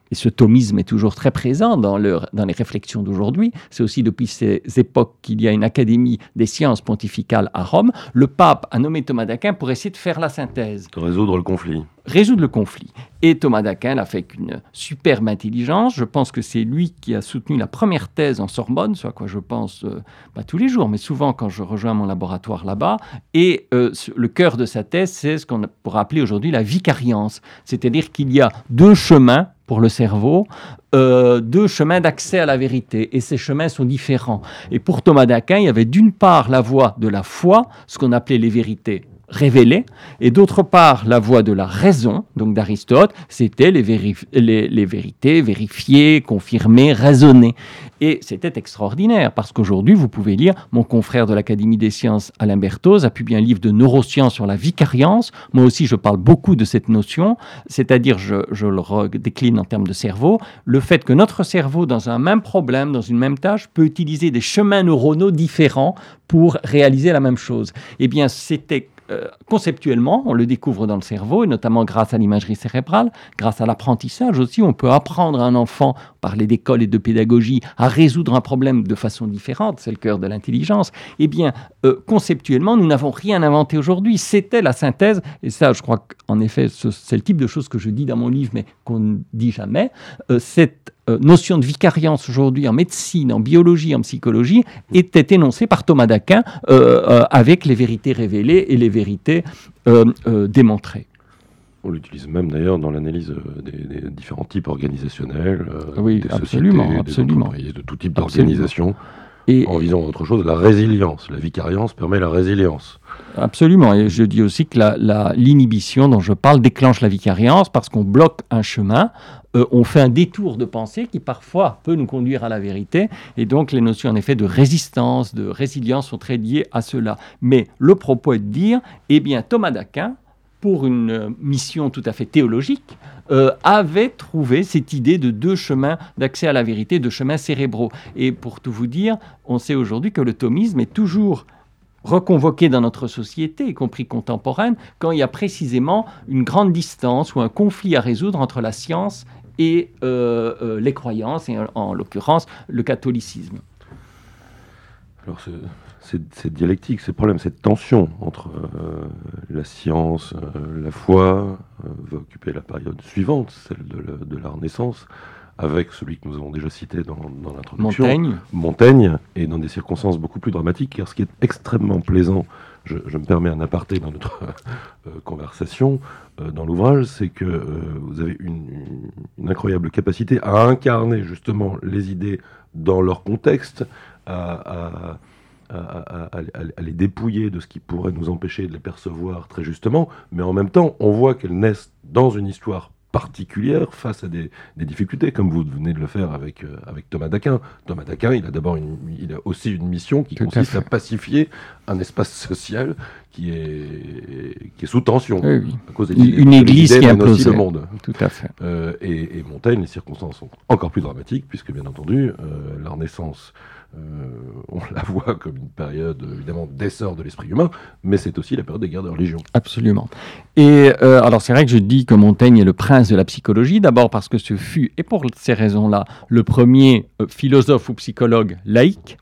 et ce thomisme est toujours très présent dans, le, dans les réflexions d'aujourd'hui, c'est aussi depuis ces époques qu'il y a une académie des sciences pontificales à Rome, le pape a nommé Thomas d'Aquin pour essayer de faire la synthèse. De résoudre le conflit. Résoudre le conflit. Et Thomas d'Aquin l'a fait avec une superbe intelligence. Je pense que c'est lui qui a soutenu la première thèse en Sorbonne, ce à quoi je pense euh, pas tous les jours, mais souvent quand je rejoins mon laboratoire là-bas. Et euh, le cœur de sa thèse, c'est ce qu'on pourrait appeler aujourd'hui la vicariance. C'est-à-dire qu'il y a deux chemins pour le cerveau, euh, deux chemins d'accès à la vérité. Et ces chemins sont différents. Et pour Thomas d'Aquin, il y avait d'une part la voie de la foi, ce qu'on appelait les vérités révélées, et d'autre part la voie de la raison, donc d'Aristote, c'était les, vérif- les, les vérités vérifiées, confirmées, raisonnées. Et c'était extraordinaire, parce qu'aujourd'hui, vous pouvez lire, mon confrère de l'Académie des sciences, Alain Berthoz, a publié un livre de neurosciences sur la vicariance. Moi aussi, je parle beaucoup de cette notion, c'est-à-dire, je, je le décline en termes de cerveau, le fait que notre cerveau, dans un même problème, dans une même tâche, peut utiliser des chemins neuronaux différents pour réaliser la même chose. Eh bien, c'était Euh, conceptuellement, on le découvre dans le cerveau, et notamment grâce à l'imagerie cérébrale, grâce à l'apprentissage aussi, on peut apprendre à un enfant, parler d'école et de pédagogie, à résoudre un problème de façon différente, c'est le cœur de l'intelligence. Eh bien, euh, conceptuellement, nous n'avons rien inventé aujourd'hui, c'était la synthèse, et ça, je crois qu'en effet, ce, c'est le type de choses que je dis dans mon livre, mais qu'on ne dit jamais, euh, cette Euh, notion de vicariance aujourd'hui en médecine, en biologie, en psychologie, était énoncée par Thomas d'Aquin euh, euh, avec les vérités révélées et les vérités euh, euh, démontrées. On l'utilise même d'ailleurs dans l'analyse des, des différents types organisationnels, euh, oui, des absolument, sociétés, absolument. des entreprises, de tout type d'organisation. Et, en visant autre chose, la résilience. La vicariance permet la résilience. Absolument. Et je dis aussi que la, la, l'inhibition dont je parle déclenche la vicariance parce qu'on bloque un chemin, euh, on fait un détour de pensée qui parfois peut nous conduire à la vérité. Et donc les notions en effet de résistance, de résilience sont très liées à cela. Mais le propos est de dire, eh bien Thomas d'Aquin, pour une euh, mission tout à fait théologique, euh, avait trouvé cette idée de deux chemins d'accès à la vérité, deux chemins cérébraux. Et pour tout vous dire, on sait aujourd'hui que le thomisme est toujours reconvoqué dans notre société, y compris contemporaine, quand il y a précisément une grande distance ou un conflit à résoudre entre la science et euh, euh, les croyances, et en, en l'occurrence le catholicisme. Alors c'est, c'est, cette dialectique, ces problèmes, cette tension entre euh, la science, euh, la foi, euh, va occuper la période suivante, celle de la, de la Renaissance, avec celui que nous avons déjà cité dans, dans l'introduction, Montaigne. Montaigne, et dans des circonstances beaucoup plus dramatiques, car ce qui est extrêmement plaisant, je, je me permets un aparté dans notre euh, conversation, euh, dans l'ouvrage, c'est que euh, vous avez une, une, une incroyable capacité à incarner justement les idées dans leur contexte, à, à, à, à, à, à les dépouiller de ce qui pourrait nous empêcher de les percevoir très justement, mais en même temps, on voit qu'elles naissent dans une histoire particulière face à des, des difficultés, comme vous venez de le faire avec, euh, avec Thomas d'Aquin. Thomas d'Aquin, il a d'abord une, il a aussi une mission qui Tout consiste à, à pacifier un espace social qui est, qui est sous tension. Oui, oui. À cause des une, une église qui implose le monde. Tout à fait. Euh, et, et Montaigne, les circonstances sont encore plus dramatiques, puisque bien entendu, euh, la Renaissance, Euh, on la voit comme une période évidemment d'essor de l'esprit humain, mais c'est aussi la période des guerres de religion. Absolument. Et euh, alors c'est vrai que je dis que Montaigne est le prince de la psychologie, d'abord parce que ce fut, et pour ces raisons-là, le premier euh, philosophe ou psychologue laïque.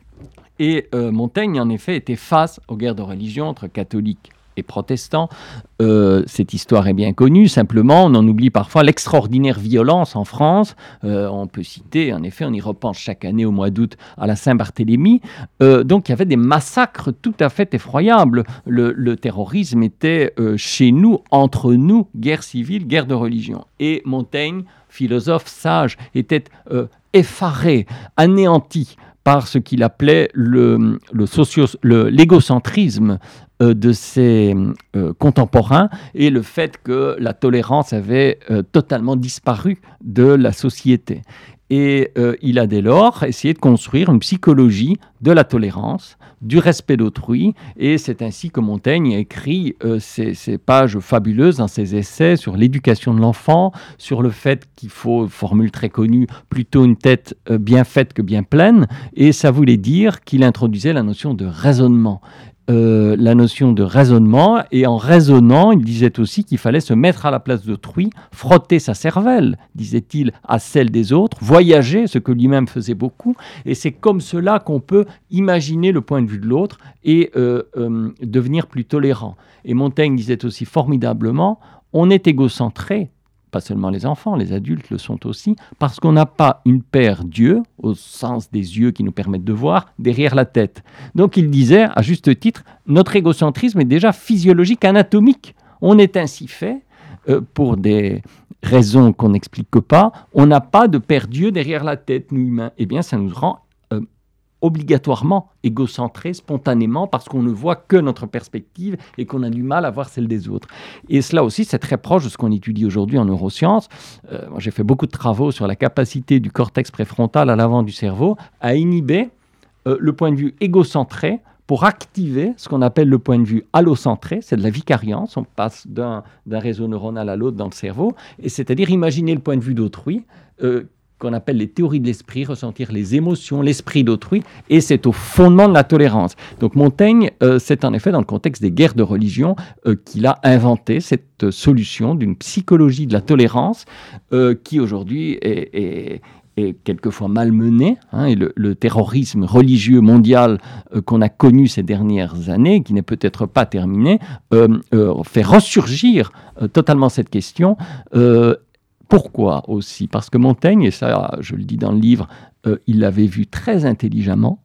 Et euh, Montaigne, en effet, était face aux guerres de religion entre catholiques et protestants. Euh, cette histoire est bien connue, simplement on en oublie parfois l'extraordinaire violence en France. Euh, on peut citer, en effet, on y repense chaque année au mois d'août à la Saint-Barthélemy. Euh, donc il y avait des massacres tout à fait effroyables. Le, le terrorisme était euh, chez nous, entre nous, guerre civile, guerre de religion. Et Montaigne, philosophe sage, était euh, effaré, anéanti par ce qu'il appelait le, le socio- le, l'égocentrisme euh, de ses euh, contemporains et le fait que la tolérance avait euh, totalement disparu de la société. Et euh, il a dès lors essayé de construire une psychologie de la tolérance, du respect d'autrui, et c'est ainsi que Montaigne a écrit euh, ces, ces pages fabuleuses dans ses essais sur l'éducation de l'enfant, sur le fait qu'il faut, formule très connue, plutôt une tête euh, bien faite que bien pleine, et ça voulait dire qu'il introduisait la notion de raisonnement. euh, la notion de raisonnement, et en raisonnant, il disait aussi qu'il fallait se mettre à la place d'autrui, frotter sa cervelle, disait-il, à celle des autres, voyager, ce que lui-même faisait beaucoup, et c'est comme cela qu'on peut imaginer le point de vue de l'autre et euh, euh, devenir plus tolérant. Et Montaigne disait aussi formidablement, on est égocentré, pas seulement les enfants, les adultes le sont aussi, parce qu'on n'a pas une paire d'yeux, au sens des yeux qui nous permettent de voir, derrière la tête. Donc il disait, à juste titre, notre égocentrisme est déjà physiologique, anatomique. On est ainsi fait, euh, pour des raisons qu'on n'explique pas, on n'a pas de paire d'yeux derrière la tête, nous humains. Eh bien, ça nous rend euh, obligatoirement égocentrés, spontanément, parce qu'on ne voit que notre perspective et qu'on a du mal à voir celle des autres. Et cela aussi, c'est très proche de ce qu'on étudie aujourd'hui en neurosciences. Euh, moi, j'ai fait beaucoup de travaux sur la capacité du cortex préfrontal à l'avant du cerveau à inhiber euh, le point de vue égocentré pour activer ce qu'on appelle le point de vue allocentré, c'est de la vicariance, on passe d'un, d'un réseau neuronal à l'autre dans le cerveau, et c'est-à-dire imaginer le point de vue d'autrui, euh, qu'on appelle les théories de l'esprit, ressentir les émotions, l'esprit d'autrui, et c'est au fondement de la tolérance. Donc Montaigne, euh, c'est en effet dans le contexte des guerres de religion euh, qu'il a inventé cette solution d'une psychologie de la tolérance euh, qui aujourd'hui est, est, est quelquefois malmenée, hein, et le, le terrorisme religieux mondial euh, qu'on a connu ces dernières années, qui n'est peut-être pas terminé, euh, euh, fait ressurgir euh, totalement cette question. Euh, Pourquoi aussi ? Parce que Montaigne, et ça je le dis dans le livre, euh, il l'avait vu très intelligemment,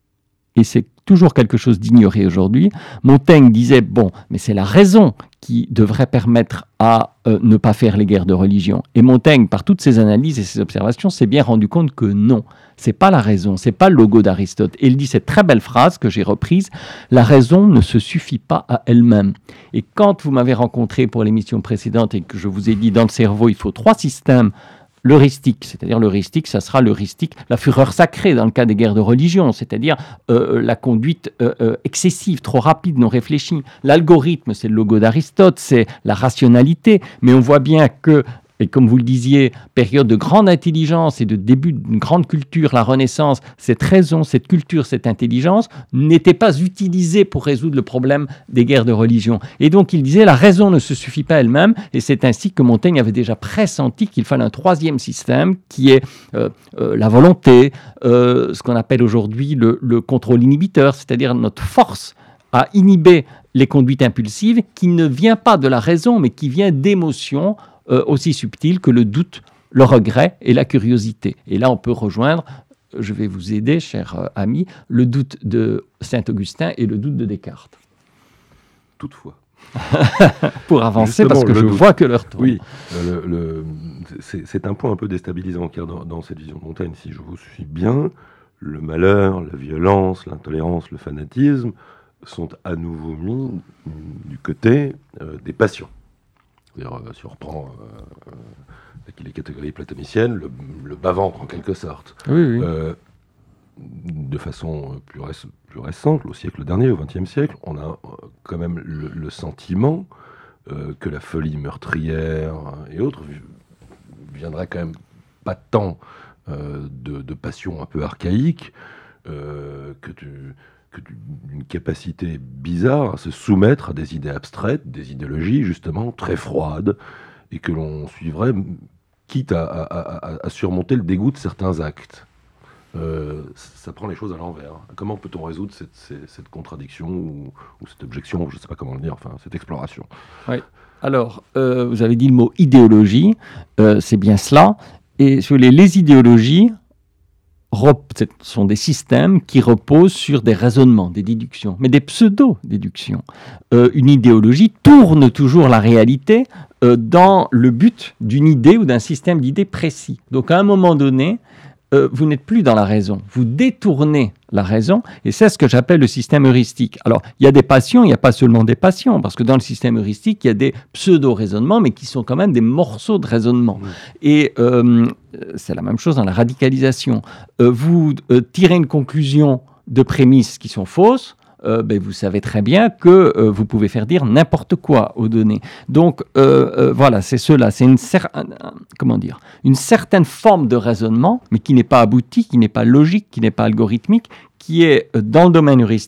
et c'est toujours quelque chose d'ignoré aujourd'hui. Montaigne disait, bon, mais c'est la raison qui devrait permettre à euh, ne pas faire les guerres de religion. Et Montaigne, par toutes ses analyses et ses observations, s'est bien rendu compte que non, c'est pas la raison, c'est pas le logo d'Aristote. Et il dit cette très belle phrase que j'ai reprise, la raison ne se suffit pas à elle-même. Et quand vous m'avez rencontré pour l'émission précédente et que je vous ai dit, dans le cerveau, il faut trois systèmes, l'heuristique, c'est-à-dire l'heuristique, ça sera l'heuristique, la fureur sacrée dans le cas des guerres de religion, c'est-à-dire euh, la conduite euh, euh, excessive, trop rapide, non réfléchie. L'algorithme, c'est le logo d'Aristote, c'est la rationalité, mais on voit bien que, et comme vous le disiez, période de grande intelligence et de début d'une grande culture, la Renaissance, cette raison, cette culture, cette intelligence n'était pas utilisée pour résoudre le problème des guerres de religion. Et donc il disait, la raison ne se suffit pas elle-même, et c'est ainsi que Montaigne avait déjà pressenti qu'il fallait un troisième système qui est euh, euh, la volonté, euh, ce qu'on appelle aujourd'hui le, le contrôle inhibiteur, c'est-à-dire notre force à inhiber les conduites impulsives qui ne vient pas de la raison, mais qui vient d'émotions Euh, aussi subtil que le doute, le regret et la curiosité. Et là, on peut rejoindre, je vais vous aider, cher euh, ami, le doute de Saint-Augustin et le doute de Descartes. Toutefois. Pour avancer, Justement, parce que je doute. vois que l'heure tourne. Oui, euh, le, le, c'est, c'est un point un peu déstabilisant, car dans, dans cette vision de Montaigne, si je vous suis bien, le malheur, la violence, l'intolérance, le fanatisme sont à nouveau mis du côté euh, des passions. C'est-à-dire, euh, si on reprend euh, les catégories platoniciennes, le, le bas-ventre en quelque sorte. Oui, oui. Euh, de façon plus, réc- plus récente, au siècle dernier, au vingtième siècle, on a euh, quand même le, le sentiment euh, que la folie meurtrière et autres viendrait quand même pas tant euh, de, de passions un peu archaïques euh, que tu... d'une capacité bizarre à se soumettre à des idées abstraites, des idéologies justement très froides, et que l'on suivrait, quitte à, à, à, à surmonter le dégoût de certains actes. Euh, ça prend les choses à l'envers. Comment peut-on résoudre cette, cette, cette contradiction ou, ou cette objection, je ne sais pas comment le dire, enfin cette exploration. Oui. Alors, euh, vous avez dit le mot idéologie, euh, c'est bien cela. Et sur les, les idéologies, ce sont des systèmes qui reposent sur des raisonnements, des déductions, mais des pseudo-déductions. Euh, une idéologie tourne toujours la réalité euh, dans le but d'une idée ou d'un système d'idées précis. Donc à un moment donné, euh, vous n'êtes plus dans la raison, vous détournez la raison, et c'est ce que j'appelle le système heuristique. Alors, il y a des passions, il n'y a pas seulement des passions, parce que dans le système heuristique, il y a des pseudo-raisonnements, mais qui sont quand même des morceaux de raisonnement. Mmh. Et euh, c'est la même chose dans la radicalisation. Euh, vous euh, tirez une conclusion de prémices qui sont fausses, Euh, ben, vous savez très bien que euh, vous pouvez faire dire n'importe quoi aux données. Donc, euh, euh, voilà, c'est cela. C'est une, cer- comment dire, une certaine forme de raisonnement, mais qui n'est pas abouti, qui n'est pas logique, qui n'est pas algorithmique, qui est euh, dans le domaine heuristique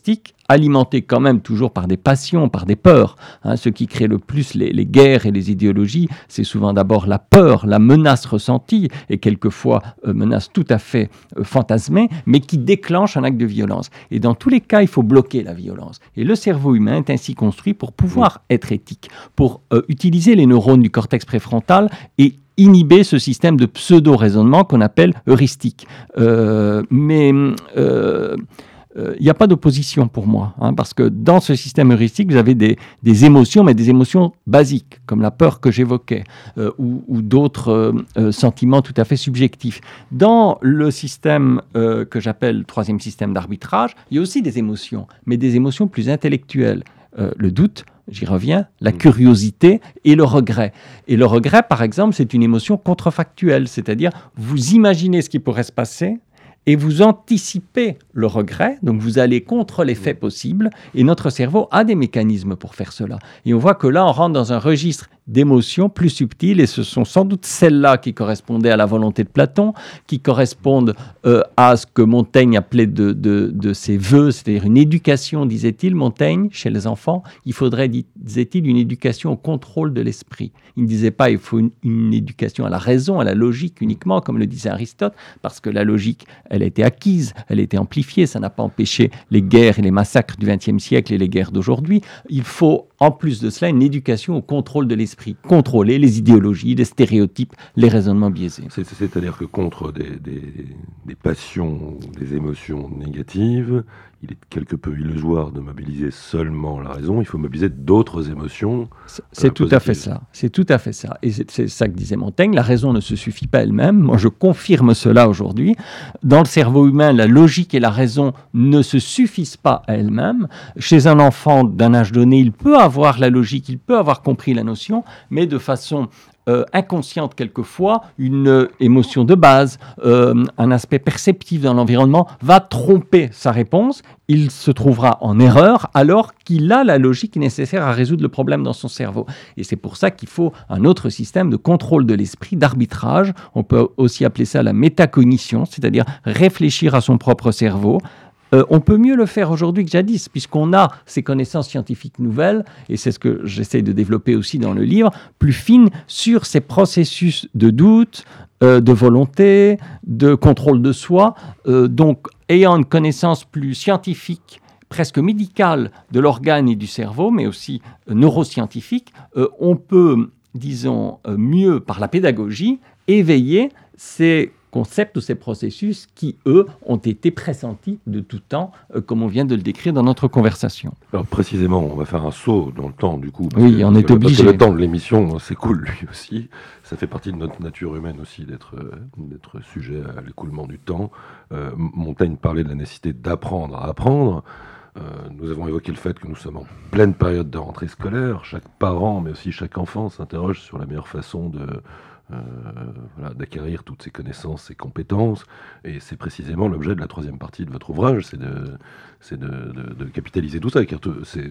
alimenté quand même toujours par des passions, par des peurs. Hein, ce qui crée le plus les, les guerres et les idéologies, c'est souvent d'abord la peur, la menace ressentie, et quelquefois euh, menace tout à fait euh, fantasmée, mais qui déclenche un acte de violence. Et dans tous les cas, il faut bloquer la violence. Et le cerveau humain est ainsi construit pour pouvoir être éthique, pour euh, utiliser les neurones du cortex préfrontal et inhiber ce système de pseudo-raisonnement qu'on appelle heuristique. Euh, mais... Euh, il euh, n'y a pas d'opposition pour moi, hein, parce que dans ce système heuristique, vous avez des, des émotions, mais des émotions basiques, comme la peur que j'évoquais, euh, ou, ou d'autres euh, euh, sentiments tout à fait subjectifs. Dans le système euh, que j'appelle troisième système d'arbitrage, il y a aussi des émotions, mais des émotions plus intellectuelles. Euh, le doute, j'y reviens, la curiosité et le regret. Et le regret, par exemple, c'est une émotion contrefactuelle, c'est-à-dire vous imaginez ce qui pourrait se passer, et vous anticipez le regret, donc vous allez contre les faits possibles, et notre cerveau a des mécanismes pour faire cela. Et on voit que là, on rentre dans un registre d'émotions plus subtiles, et ce sont sans doute celles-là qui correspondaient à la volonté de Platon, qui correspondent euh, à ce que Montaigne appelait de, de, de ses vœux, c'est-à-dire une éducation, disait-il, Montaigne, chez les enfants, il faudrait, disait-il, une éducation au contrôle de l'esprit. Il ne disait pas il faut une, une éducation à la raison, à la logique uniquement, comme le disait Aristote, parce que la logique, elle a été acquise, elle a été amplifiée, ça n'a pas empêché les guerres et les massacres du vingtième siècle et les guerres d'aujourd'hui. Il faut, en plus de cela, une éducation au contrôle de l'esprit, contrôler les idéologies, les stéréotypes, les raisonnements biaisés. C'est, c'est-à-dire que contre des, des, des passions, des émotions négatives, il est quelque peu illusoire de mobiliser seulement la raison, il faut mobiliser d'autres émotions. C'est, c'est tout à fait ça, c'est tout à fait ça. Et c'est, c'est ça que disait Montaigne, la raison ne se suffit pas elle-même. Moi, je confirme cela aujourd'hui. Dans le cerveau humain, la logique et la raison ne se suffisent pas à elles-mêmes. Chez un enfant d'un âge donné, il peut avoir la logique, il peut avoir compris la notion, mais de façon Euh, inconsciente quelquefois, une euh, émotion de base, euh, un aspect perceptif dans l'environnement va tromper sa réponse. Il se trouvera en erreur alors qu'il a la logique nécessaire à résoudre le problème dans son cerveau. Et c'est pour ça qu'il faut un autre système de contrôle de l'esprit, d'arbitrage. On peut aussi appeler ça la métacognition, c'est-à-dire réfléchir à son propre cerveau. Euh, on peut mieux le faire aujourd'hui que jadis, puisqu'on a ces connaissances scientifiques nouvelles, et c'est ce que j'essaie de développer aussi dans le livre, plus fines sur ces processus de doute, euh, de volonté, de contrôle de soi. Euh, donc, ayant une connaissance plus scientifique, presque médicale de l'organe et du cerveau, mais aussi euh, neuroscientifique, euh, on peut, disons, euh, mieux, par la pédagogie, éveiller ces concepts ou ces processus qui, eux, ont été pressentis de tout temps, euh, comme on vient de le décrire dans notre conversation. Alors précisément, on va faire un saut dans le temps, du coup. Oui, que, on est obligé. Parce que le temps de l'émission s'écoule, lui aussi. Ça fait partie de notre nature humaine aussi, d'être, euh, d'être sujet à l'écoulement du temps. Euh, Montaigne parlait de la nécessité d'apprendre à apprendre. Euh, nous avons évoqué le fait que nous sommes en pleine période de rentrée scolaire. Chaque parent, mais aussi chaque enfant, s'interroge sur la meilleure façon de... Euh, voilà, d'acquérir toutes ces connaissances, ces compétences, et c'est précisément l'objet de la troisième partie de votre ouvrage, c'est de, c'est de, de, de capitaliser tout ça, car tout, c'est,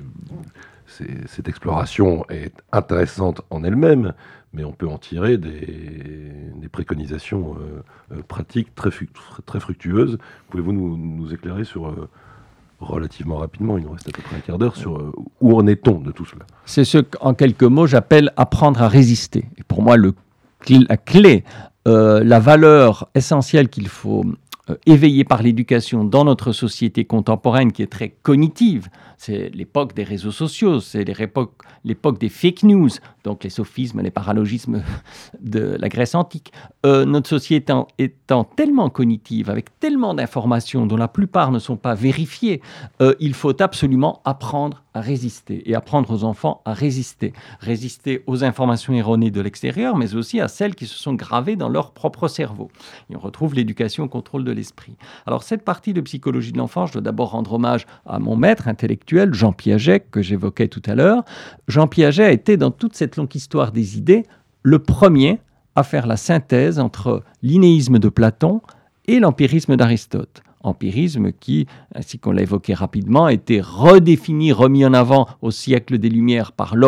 c'est, cette exploration est intéressante en elle-même, mais on peut en tirer des, des préconisations euh, euh, pratiques très, très fructueuses. Pouvez-vous nous, nous éclairer sur... Euh, relativement rapidement, il nous reste à peu près un quart d'heure, sur euh, où en est-on de tout cela? C'est ce qu'en quelques mots j'appelle apprendre à résister. Et pour moi, le la clé, euh, la valeur essentielle qu'il faut euh, éveiller par l'éducation dans notre société contemporaine qui est très cognitive, c'est l'époque des réseaux sociaux, c'est l'époque, l'époque des fake news, donc les sophismes, les paralogismes de la Grèce antique. Euh, notre société étant, étant tellement cognitive, avec tellement d'informations dont la plupart ne sont pas vérifiées, euh, il faut absolument apprendre à résister et apprendre aux enfants à résister. Résister aux informations erronées de l'extérieur, mais aussi à celles qui se sont gravées dans leur propre cerveau. Et on retrouve l'éducation au contrôle de l'esprit. Alors cette partie de psychologie de l'enfant, je dois d'abord rendre hommage à mon maître intellectuel, Jean Piaget, que j'évoquais tout à l'heure. Jean Piaget a été, dans toute cette longue histoire des idées, le premier à faire la synthèse entre l'innéisme de Platon et l'empirisme d'Aristote. Empirisme qui, ainsi qu'on l'a évoqué rapidement, a été redéfini, remis en avant au siècle des Lumières par Locke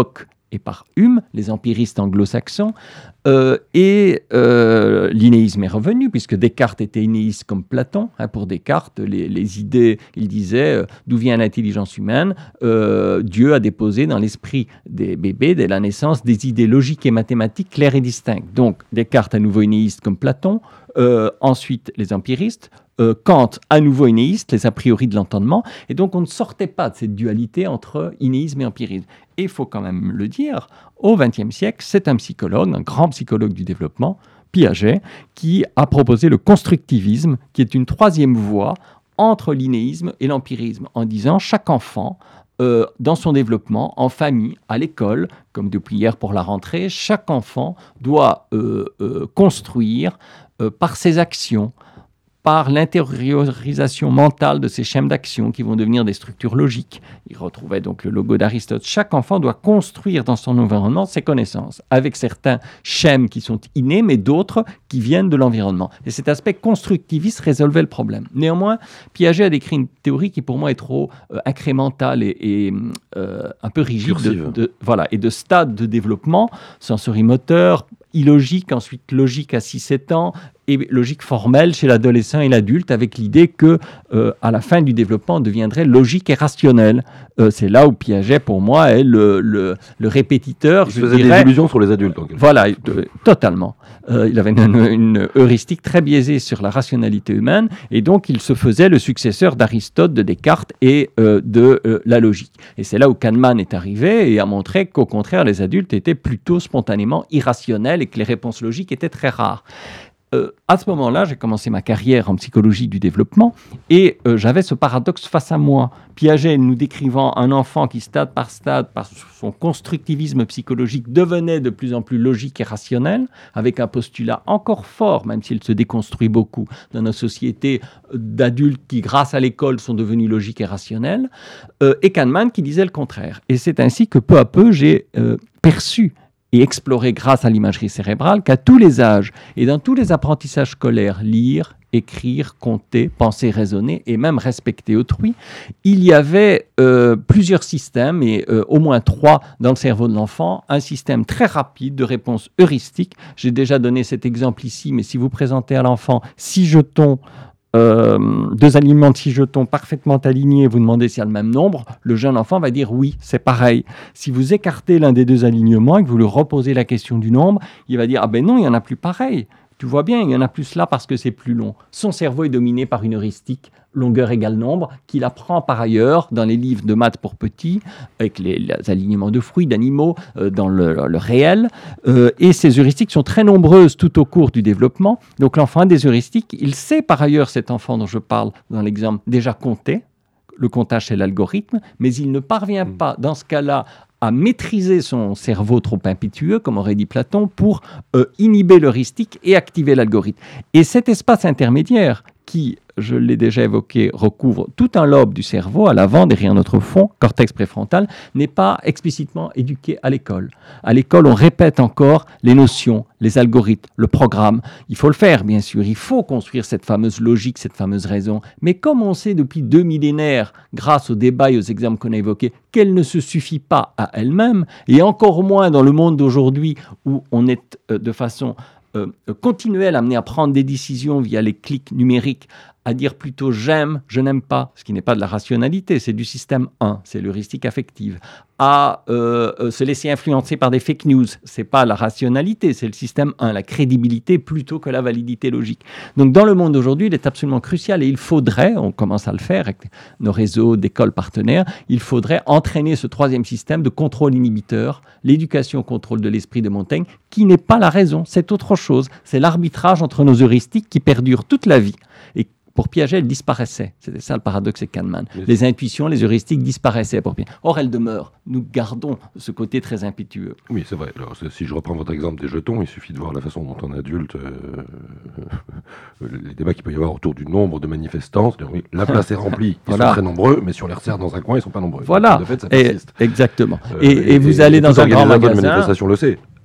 et par Hume, les empiristes anglo-saxons, euh, et euh, l'inéisme est revenu, puisque Descartes était inéiste comme Platon. Hein, pour Descartes, les, les idées, il disait euh, d'où vient l'intelligence humaine, euh, Dieu a déposé dans l'esprit des bébés, dès la naissance, des idées logiques et mathématiques claires et distinctes. Donc Descartes, à nouveau inéiste comme Platon, euh, ensuite les empiristes, Euh, Kant, à nouveau inéiste, les a priori de l'entendement, et donc on ne sortait pas de cette dualité entre inéisme et empirisme. Et il faut quand même le dire, au vingtième siècle, c'est un psychologue, un grand psychologue du développement, Piaget, qui a proposé le constructivisme, qui est une troisième voie entre l'inéisme et l'empirisme, en disant chaque enfant, euh, dans son développement, en famille, à l'école, comme depuis hier pour la rentrée, chaque enfant doit euh, euh, construire euh, par ses actions, par l'intériorisation mentale de ces schèmes d'action qui vont devenir des structures logiques. Il retrouvait donc le logo d'Aristote. Chaque enfant doit construire dans son environnement ses connaissances, avec certains schèmes qui sont innés, mais d'autres qui viennent de l'environnement. Et cet aspect constructiviste résolvait le problème. Néanmoins, Piaget a décrit une théorie qui pour moi est trop euh, incrémentale et, et euh, un peu rigide, de, de, voilà, et de stade de développement, sensorimoteur, illogique, ensuite logique à six sept ans, et logique formelle chez l'adolescent et l'adulte, avec l'idée que euh, à la fin du développement, on deviendrait logique et rationnel. Euh, c'est là où Piaget, pour moi, est le, le, le répétiteur. Il je faisait dirais, des illusions sur les adultes. En quelque voilà, euh, totalement. Euh, il avait une, une heuristique très biaisée sur la rationalité humaine, et donc il se faisait le successeur d'Aristote, de Descartes et euh, de euh, la logique. Et c'est là où Kahneman est arrivé et a montré qu'au contraire, les adultes étaient plutôt spontanément irrationnels et que les réponses logiques étaient très rares. Euh, à ce moment-là, j'ai commencé ma carrière en psychologie du développement et euh, j'avais ce paradoxe face à moi. Piaget nous décrivant un enfant qui, stade par stade, par son constructivisme psychologique, devenait de plus en plus logique et rationnel, avec un postulat encore fort, même s'il se déconstruit beaucoup, dans nos sociétés d'adultes qui, grâce à l'école, sont devenus logiques et rationnels, euh, et Kahneman qui disait le contraire. Et c'est ainsi que peu à peu, j'ai euh, perçu et explorer grâce à l'imagerie cérébrale qu'à tous les âges et dans tous les apprentissages scolaires, lire, écrire, compter, penser, raisonner et même respecter autrui, il y avait euh, plusieurs systèmes et euh, au moins trois dans le cerveau de l'enfant, un système très rapide de réponse heuristique. J'ai déjà donné cet exemple ici, mais si vous présentez à l'enfant six jetons, Euh, deux alignements de six jetons parfaitement alignés, vous demandez s'il y a le même nombre, le jeune enfant va dire oui, c'est pareil. Si vous écartez l'un des deux alignements et que vous lui reposez la question du nombre, il va dire ah ben non, il n'y en a plus pareil. Tu vois bien, il y en a plus là parce que c'est plus long. Son cerveau est dominé par une heuristique, longueur égale nombre, qu'il apprend par ailleurs dans les livres de maths pour petits, avec les, les alignements de fruits, d'animaux, euh, dans le, le réel. Euh, et ces heuristiques sont très nombreuses tout au cours du développement. Donc l'enfant a des heuristiques. Il sait par ailleurs, cet enfant dont je parle dans l'exemple, déjà compter. Le comptage, c'est l'algorithme. Mais il ne parvient pas, dans ce cas-là, à maîtriser son cerveau trop impétueux, comme aurait dit Platon, pour euh, inhiber l'heuristique et activer l'algorithme. Et cet espace intermédiaire qui, je l'ai déjà évoqué, recouvre tout un lobe du cerveau, à l'avant, derrière notre fond, cortex préfrontal, n'est pas explicitement éduqué à l'école. À l'école, on répète encore les notions, les algorithmes, le programme. Il faut le faire, bien sûr. Il faut construire cette fameuse logique, cette fameuse raison. Mais comme on sait depuis deux millénaires, grâce aux débats et aux exemples qu'on a évoqués, qu'elle ne se suffit pas à elle-même, et encore moins dans le monde d'aujourd'hui où on est euh, de façon euh, continuelle amené à prendre des décisions via les clics numériques, à dire plutôt j'aime, je n'aime pas, ce qui n'est pas de la rationalité, c'est du système un, c'est l'heuristique affective. À euh, euh, se laisser influencer par des fake news, c'est pas la rationalité, c'est le système un, la crédibilité plutôt que la validité logique. Donc dans le monde d'aujourd'hui, il est absolument crucial et il faudrait, on commence à le faire avec nos réseaux d'écoles partenaires, il faudrait entraîner ce troisième système de contrôle inhibiteur, l'éducation au contrôle de l'esprit de Montaigne, qui n'est pas la raison, c'est autre chose, c'est l'arbitrage entre nos heuristiques qui perdure toute la vie. Et pour Piaget, elles disparaissaient. C'était ça le paradoxe de Kahneman. Oui. Les intuitions, les heuristiques disparaissaient pour Piaget. Or, elles demeurent. Nous gardons ce côté très impétueux. Oui, c'est vrai. Alors, si je reprends votre exemple des jetons, il suffit de voir la façon dont un adulte, euh, euh, les débats qu'il peut y avoir autour du nombre de manifestants. Oui, la place est remplie, ils voilà. sont très nombreux, mais si on les resserre dans un coin, ils ne sont pas nombreux. Voilà. Donc, de fait, ça et, persiste. Exactement. Euh, et, et, et vous et, allez et dans un grand magasin. De manifestation le sait.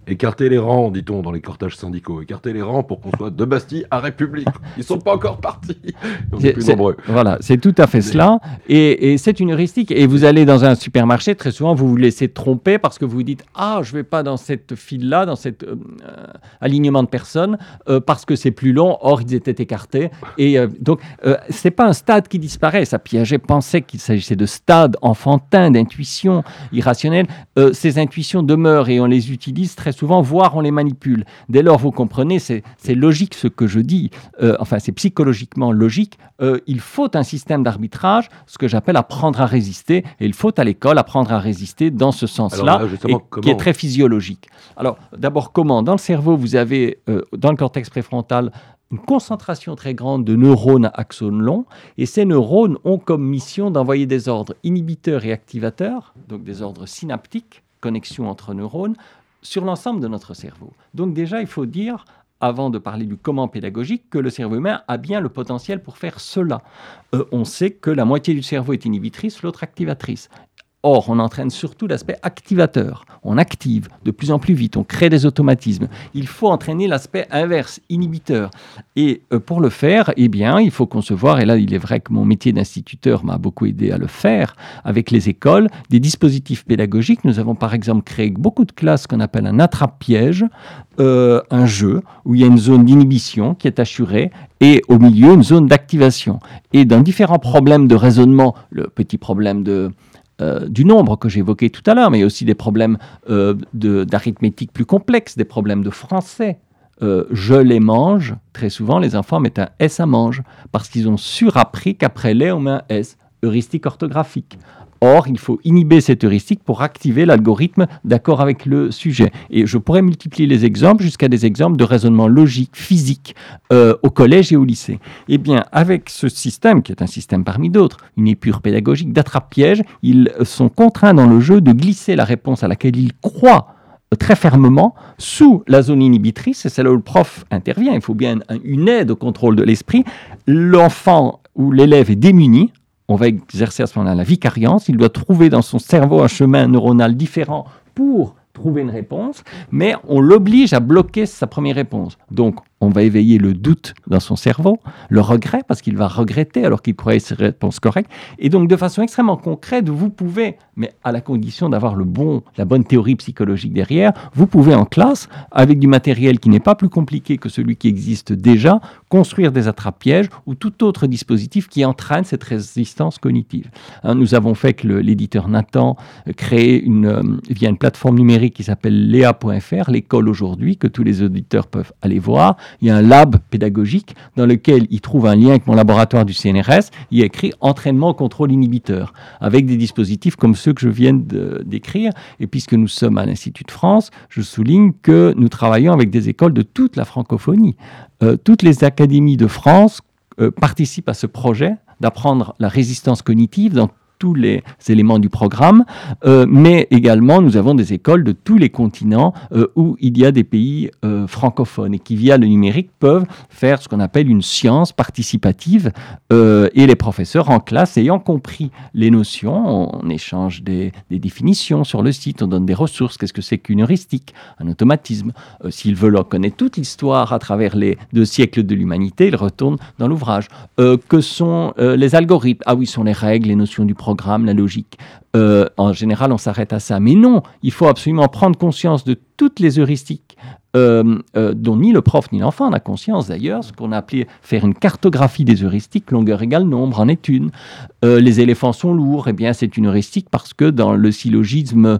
Écartez les rangs, dit-on dans les cortèges syndicaux. Écartez les rangs pour qu'on soit de Bastille à République. Ils ne sont pas encore partis. On est, est plus c'est, nombreux. Voilà, c'est tout à fait Mais... cela. Et, et c'est une heuristique. Et vous allez dans un supermarché, très souvent, vous vous laissez tromper parce que vous vous dites « Ah, je ne vais pas dans cette file-là, dans cet euh, alignement de personnes, euh, parce que c'est plus long. » Or, ils étaient écartés. Et euh, donc, euh, ce n'est pas un stade qui disparaît. Ça, Piaget pensait qu'il s'agissait de stades enfantins, d'intuitions irrationnelles. Euh, ces intuitions demeurent et on les utilise très souvent, voire on les manipule. Dès lors, vous comprenez, c'est, c'est logique ce que je dis, euh, enfin c'est psychologiquement logique, euh, il faut un système d'arbitrage, ce que j'appelle apprendre à résister, et il faut à l'école apprendre à résister dans ce sens-là, là, et, qui est très physiologique. Alors d'abord, comment ? Dans le cerveau, vous avez, euh, dans le cortex préfrontal, une concentration très grande de neurones à axones longs, et ces neurones ont comme mission d'envoyer des ordres inhibiteurs et activateurs, donc des ordres synaptiques, connexion entre neurones, sur l'ensemble de notre cerveau. Donc déjà, il faut dire, avant de parler du comment pédagogique, que le cerveau humain a bien le potentiel pour faire cela. Euh, on sait que la moitié du cerveau est inhibitrice, l'autre activatrice. Or, on entraîne surtout l'aspect activateur. On active de plus en plus vite, on crée des automatismes. Il faut entraîner l'aspect inverse, inhibiteur. Et euh, pour le faire, eh bien, il faut concevoir, et là, il est vrai que mon métier d'instituteur m'a beaucoup aidé à le faire, avec les écoles, des dispositifs pédagogiques. Nous avons par exemple créé beaucoup de classes qu'on appelle un attrape-piège, euh, un jeu où il y a une zone d'inhibition qui est assurée, et au milieu, une zone d'activation. Et dans différents problèmes de raisonnement, le petit problème de... Euh, du nombre que j'évoquais tout à l'heure, mais aussi des problèmes euh, de, d'arithmétique plus complexes, des problèmes de français. Euh, je les mange, très souvent les enfants mettent un S à mange, parce qu'ils ont surappris qu'après les on met un S, heuristique orthographique. Or, il faut inhiber cette heuristique pour activer l'algorithme d'accord avec le sujet. Et je pourrais multiplier les exemples jusqu'à des exemples de raisonnement logique, physique, euh, au collège et au lycée. Eh bien, avec ce système, qui est un système parmi d'autres, une épure pédagogique d'attrape-piège, ils sont contraints dans le jeu de glisser la réponse à laquelle ils croient très fermement sous la zone inhibitrice, et c'est là où le prof intervient. Il faut bien une aide au contrôle de l'esprit. L'enfant ou l'élève est démuni. On va exercer à ce moment-là la vicariance. Il doit trouver dans son cerveau un chemin neuronal différent pour trouver une réponse, mais on l'oblige à bloquer sa première réponse. Donc, on va éveiller le doute dans son cerveau, le regret, parce qu'il va regretter alors qu'il croyait ses réponses correctes. Et donc, de façon extrêmement concrète, vous pouvez, mais à la condition d'avoir le bon, la bonne théorie psychologique derrière, vous pouvez en classe, avec du matériel qui n'est pas plus compliqué que celui qui existe déjà, construire des attrape-pièges ou tout autre dispositif qui entraîne cette résistance cognitive. Hein, nous avons fait que le, l'éditeur Nathan euh, créé une, euh, via une plateforme numérique qui s'appelle léa point f r, l'école aujourd'hui, que tous les auditeurs peuvent aller voir. Il y a un lab pédagogique dans lequel il trouve un lien avec mon laboratoire du C N R S. Il y a écrit entraînement contrôle inhibiteur, avec des dispositifs comme ceux que je viens de, d'écrire. Et puisque nous sommes à l'Institut de France, je souligne que nous travaillons avec des écoles de toute la francophonie. Euh, toutes les académies de France euh, participent à ce projet d'apprendre la résistance cognitive dans tous les éléments du programme, euh, mais également nous avons des écoles de tous les continents euh, où il y a des pays euh, francophones et qui, via le numérique, peuvent faire ce qu'on appelle une science participative euh, et les professeurs en classe, ayant compris les notions, on échange des, des définitions sur le site, on donne des ressources, qu'est-ce que c'est qu'une heuristique, un automatisme. Euh, s'ils veulent connaître toute l'histoire à travers les deux siècles de l'humanité, ils retournent dans l'ouvrage. Euh, que sont euh, les algorithmes ? Ah oui, ce sont les règles, les notions du programme, la logique. Euh, en général, on s'arrête à ça. Mais non, il faut absolument prendre conscience de toutes les heuristiques euh, euh, dont ni le prof ni l'enfant n'a conscience d'ailleurs, ce qu'on a appelé faire une cartographie des heuristiques, longueur égale nombre, en est une. Euh, les éléphants sont lourds, eh bien c'est une heuristique parce que dans le syllogisme...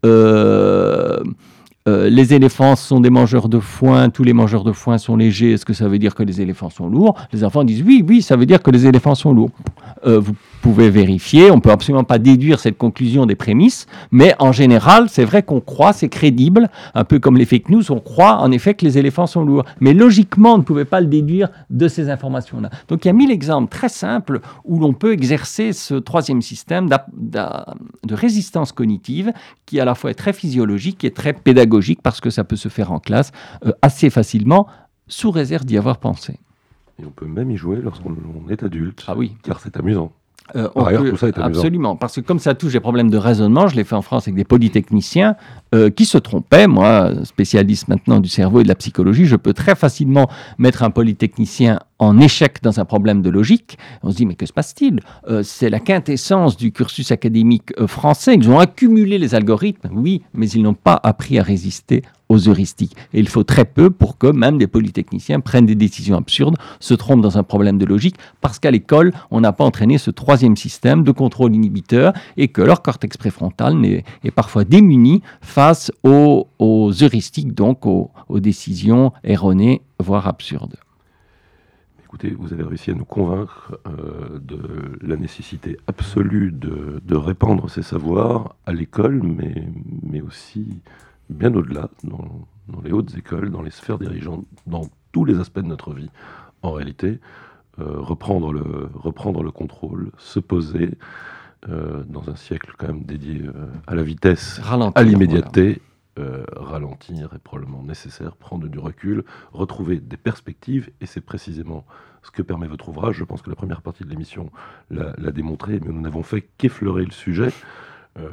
Euh, Euh, les éléphants sont des mangeurs de foin, tous les mangeurs de foin sont légers, est-ce que ça veut dire que les éléphants sont lourds ? Les enfants disent oui, oui, ça veut dire que les éléphants sont lourds. Euh, vous pouvez vérifier, on ne peut absolument pas déduire cette conclusion des prémices, mais en général, c'est vrai qu'on croit, c'est crédible, un peu comme les fake news, on croit en effet que les éléphants sont lourds. Mais logiquement, on ne pouvait pas le déduire de ces informations-là. Donc il y a mille exemples très simples où l'on peut exercer ce troisième système d'a, d'a, de résistance cognitive qui à la fois est très physiologique et très pédagogique, parce que ça peut se faire en classe euh, assez facilement, sous réserve d'y avoir pensé. Et on peut même y jouer lorsqu'on on est adulte, ah oui. car c'est amusant. Euh, Par ailleurs, peut, tout ça est amusant. Absolument, parce que comme ça touche des problèmes de raisonnement, je l'ai fait en France avec des polytechniciens euh, qui se trompaient. Moi, spécialiste maintenant du cerveau et de la psychologie, je peux très facilement mettre un polytechnicien en échec dans un problème de logique. On se dit, mais que se passe-t-il ? euh, C'est la quintessence du cursus académique euh, français. Ils ont accumulé les algorithmes, oui, mais ils n'ont pas appris à résister aux heuristiques. Et il faut très peu pour que même des polytechniciens prennent des décisions absurdes, se trompent dans un problème de logique, parce qu'à l'école, on n'a pas entraîné ce troisième système de contrôle inhibiteur et que leur cortex préfrontal est, est parfois démuni face aux, aux heuristiques, donc aux, aux décisions erronées, voire absurdes. Écoutez, vous avez réussi à nous convaincre euh, de la nécessité absolue de, de répandre ces savoirs à l'école, mais, mais aussi bien au-delà, dans, dans les hautes écoles, dans les sphères dirigeantes, dans tous les aspects de notre vie. En réalité, euh, reprendre, le, reprendre le contrôle, se poser euh, dans un siècle quand même dédié euh, à la vitesse, Ralentir, à l'immédiateté. Euh, ralentir est probablement nécessaire, prendre du recul, retrouver des perspectives, et c'est précisément ce que permet votre ouvrage. Je pense que la première partie de l'émission l'a, l'a démontré, mais nous n'avons fait qu'effleurer le sujet. Euh,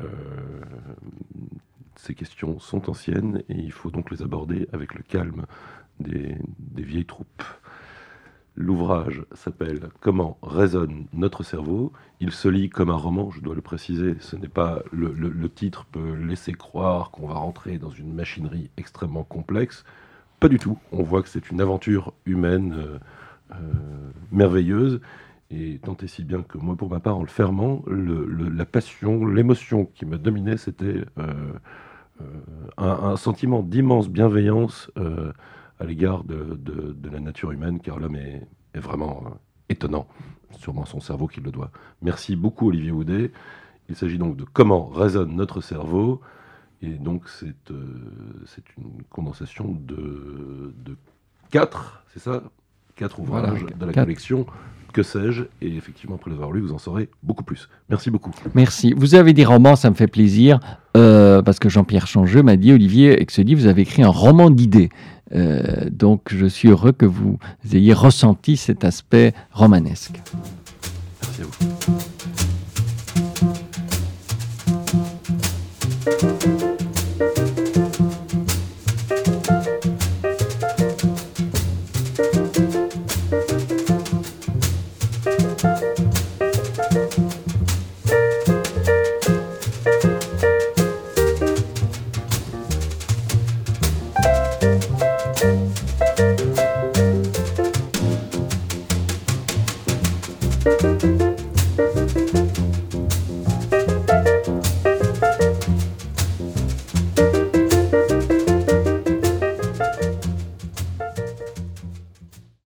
ces questions sont anciennes et il faut donc les aborder avec le calme des, des vieilles troupes. L'ouvrage s'appelle « Comment résonne notre cerveau ». Il se lit comme un roman, je dois le préciser. Ce n'est pas le, le, le titre peut laisser croire qu'on va rentrer dans une machinerie extrêmement complexe. Pas du tout. On voit que c'est une aventure humaine euh, euh, merveilleuse. Et tant et si bien que moi, pour ma part, en le fermant, le, le, la passion, l'émotion qui me dominait, c'était euh, euh, un, un sentiment d'immense bienveillance euh, à l'égard de, de, de la nature humaine, car l'homme est, est vraiment euh, étonnant, sûrement son cerveau qui le doit. Merci beaucoup Olivier Houdet. Il s'agit donc de Comment résonne notre cerveau, et donc c'est, euh, c'est une condensation de, de quatre, c'est ça, quatre ouvrages voilà, de la quatre. collection Que sais-je, et effectivement après les avoir lus, vous en saurez beaucoup plus. Merci beaucoup. Merci. Vous avez des romans, ça me fait plaisir, euh, parce que Jean-Pierre Changeux m'a dit, Olivier, avec ce livre, vous avez écrit un roman d'idées. Euh, donc je suis heureux que vous ayez ressenti cet aspect romanesque. Merci à vous.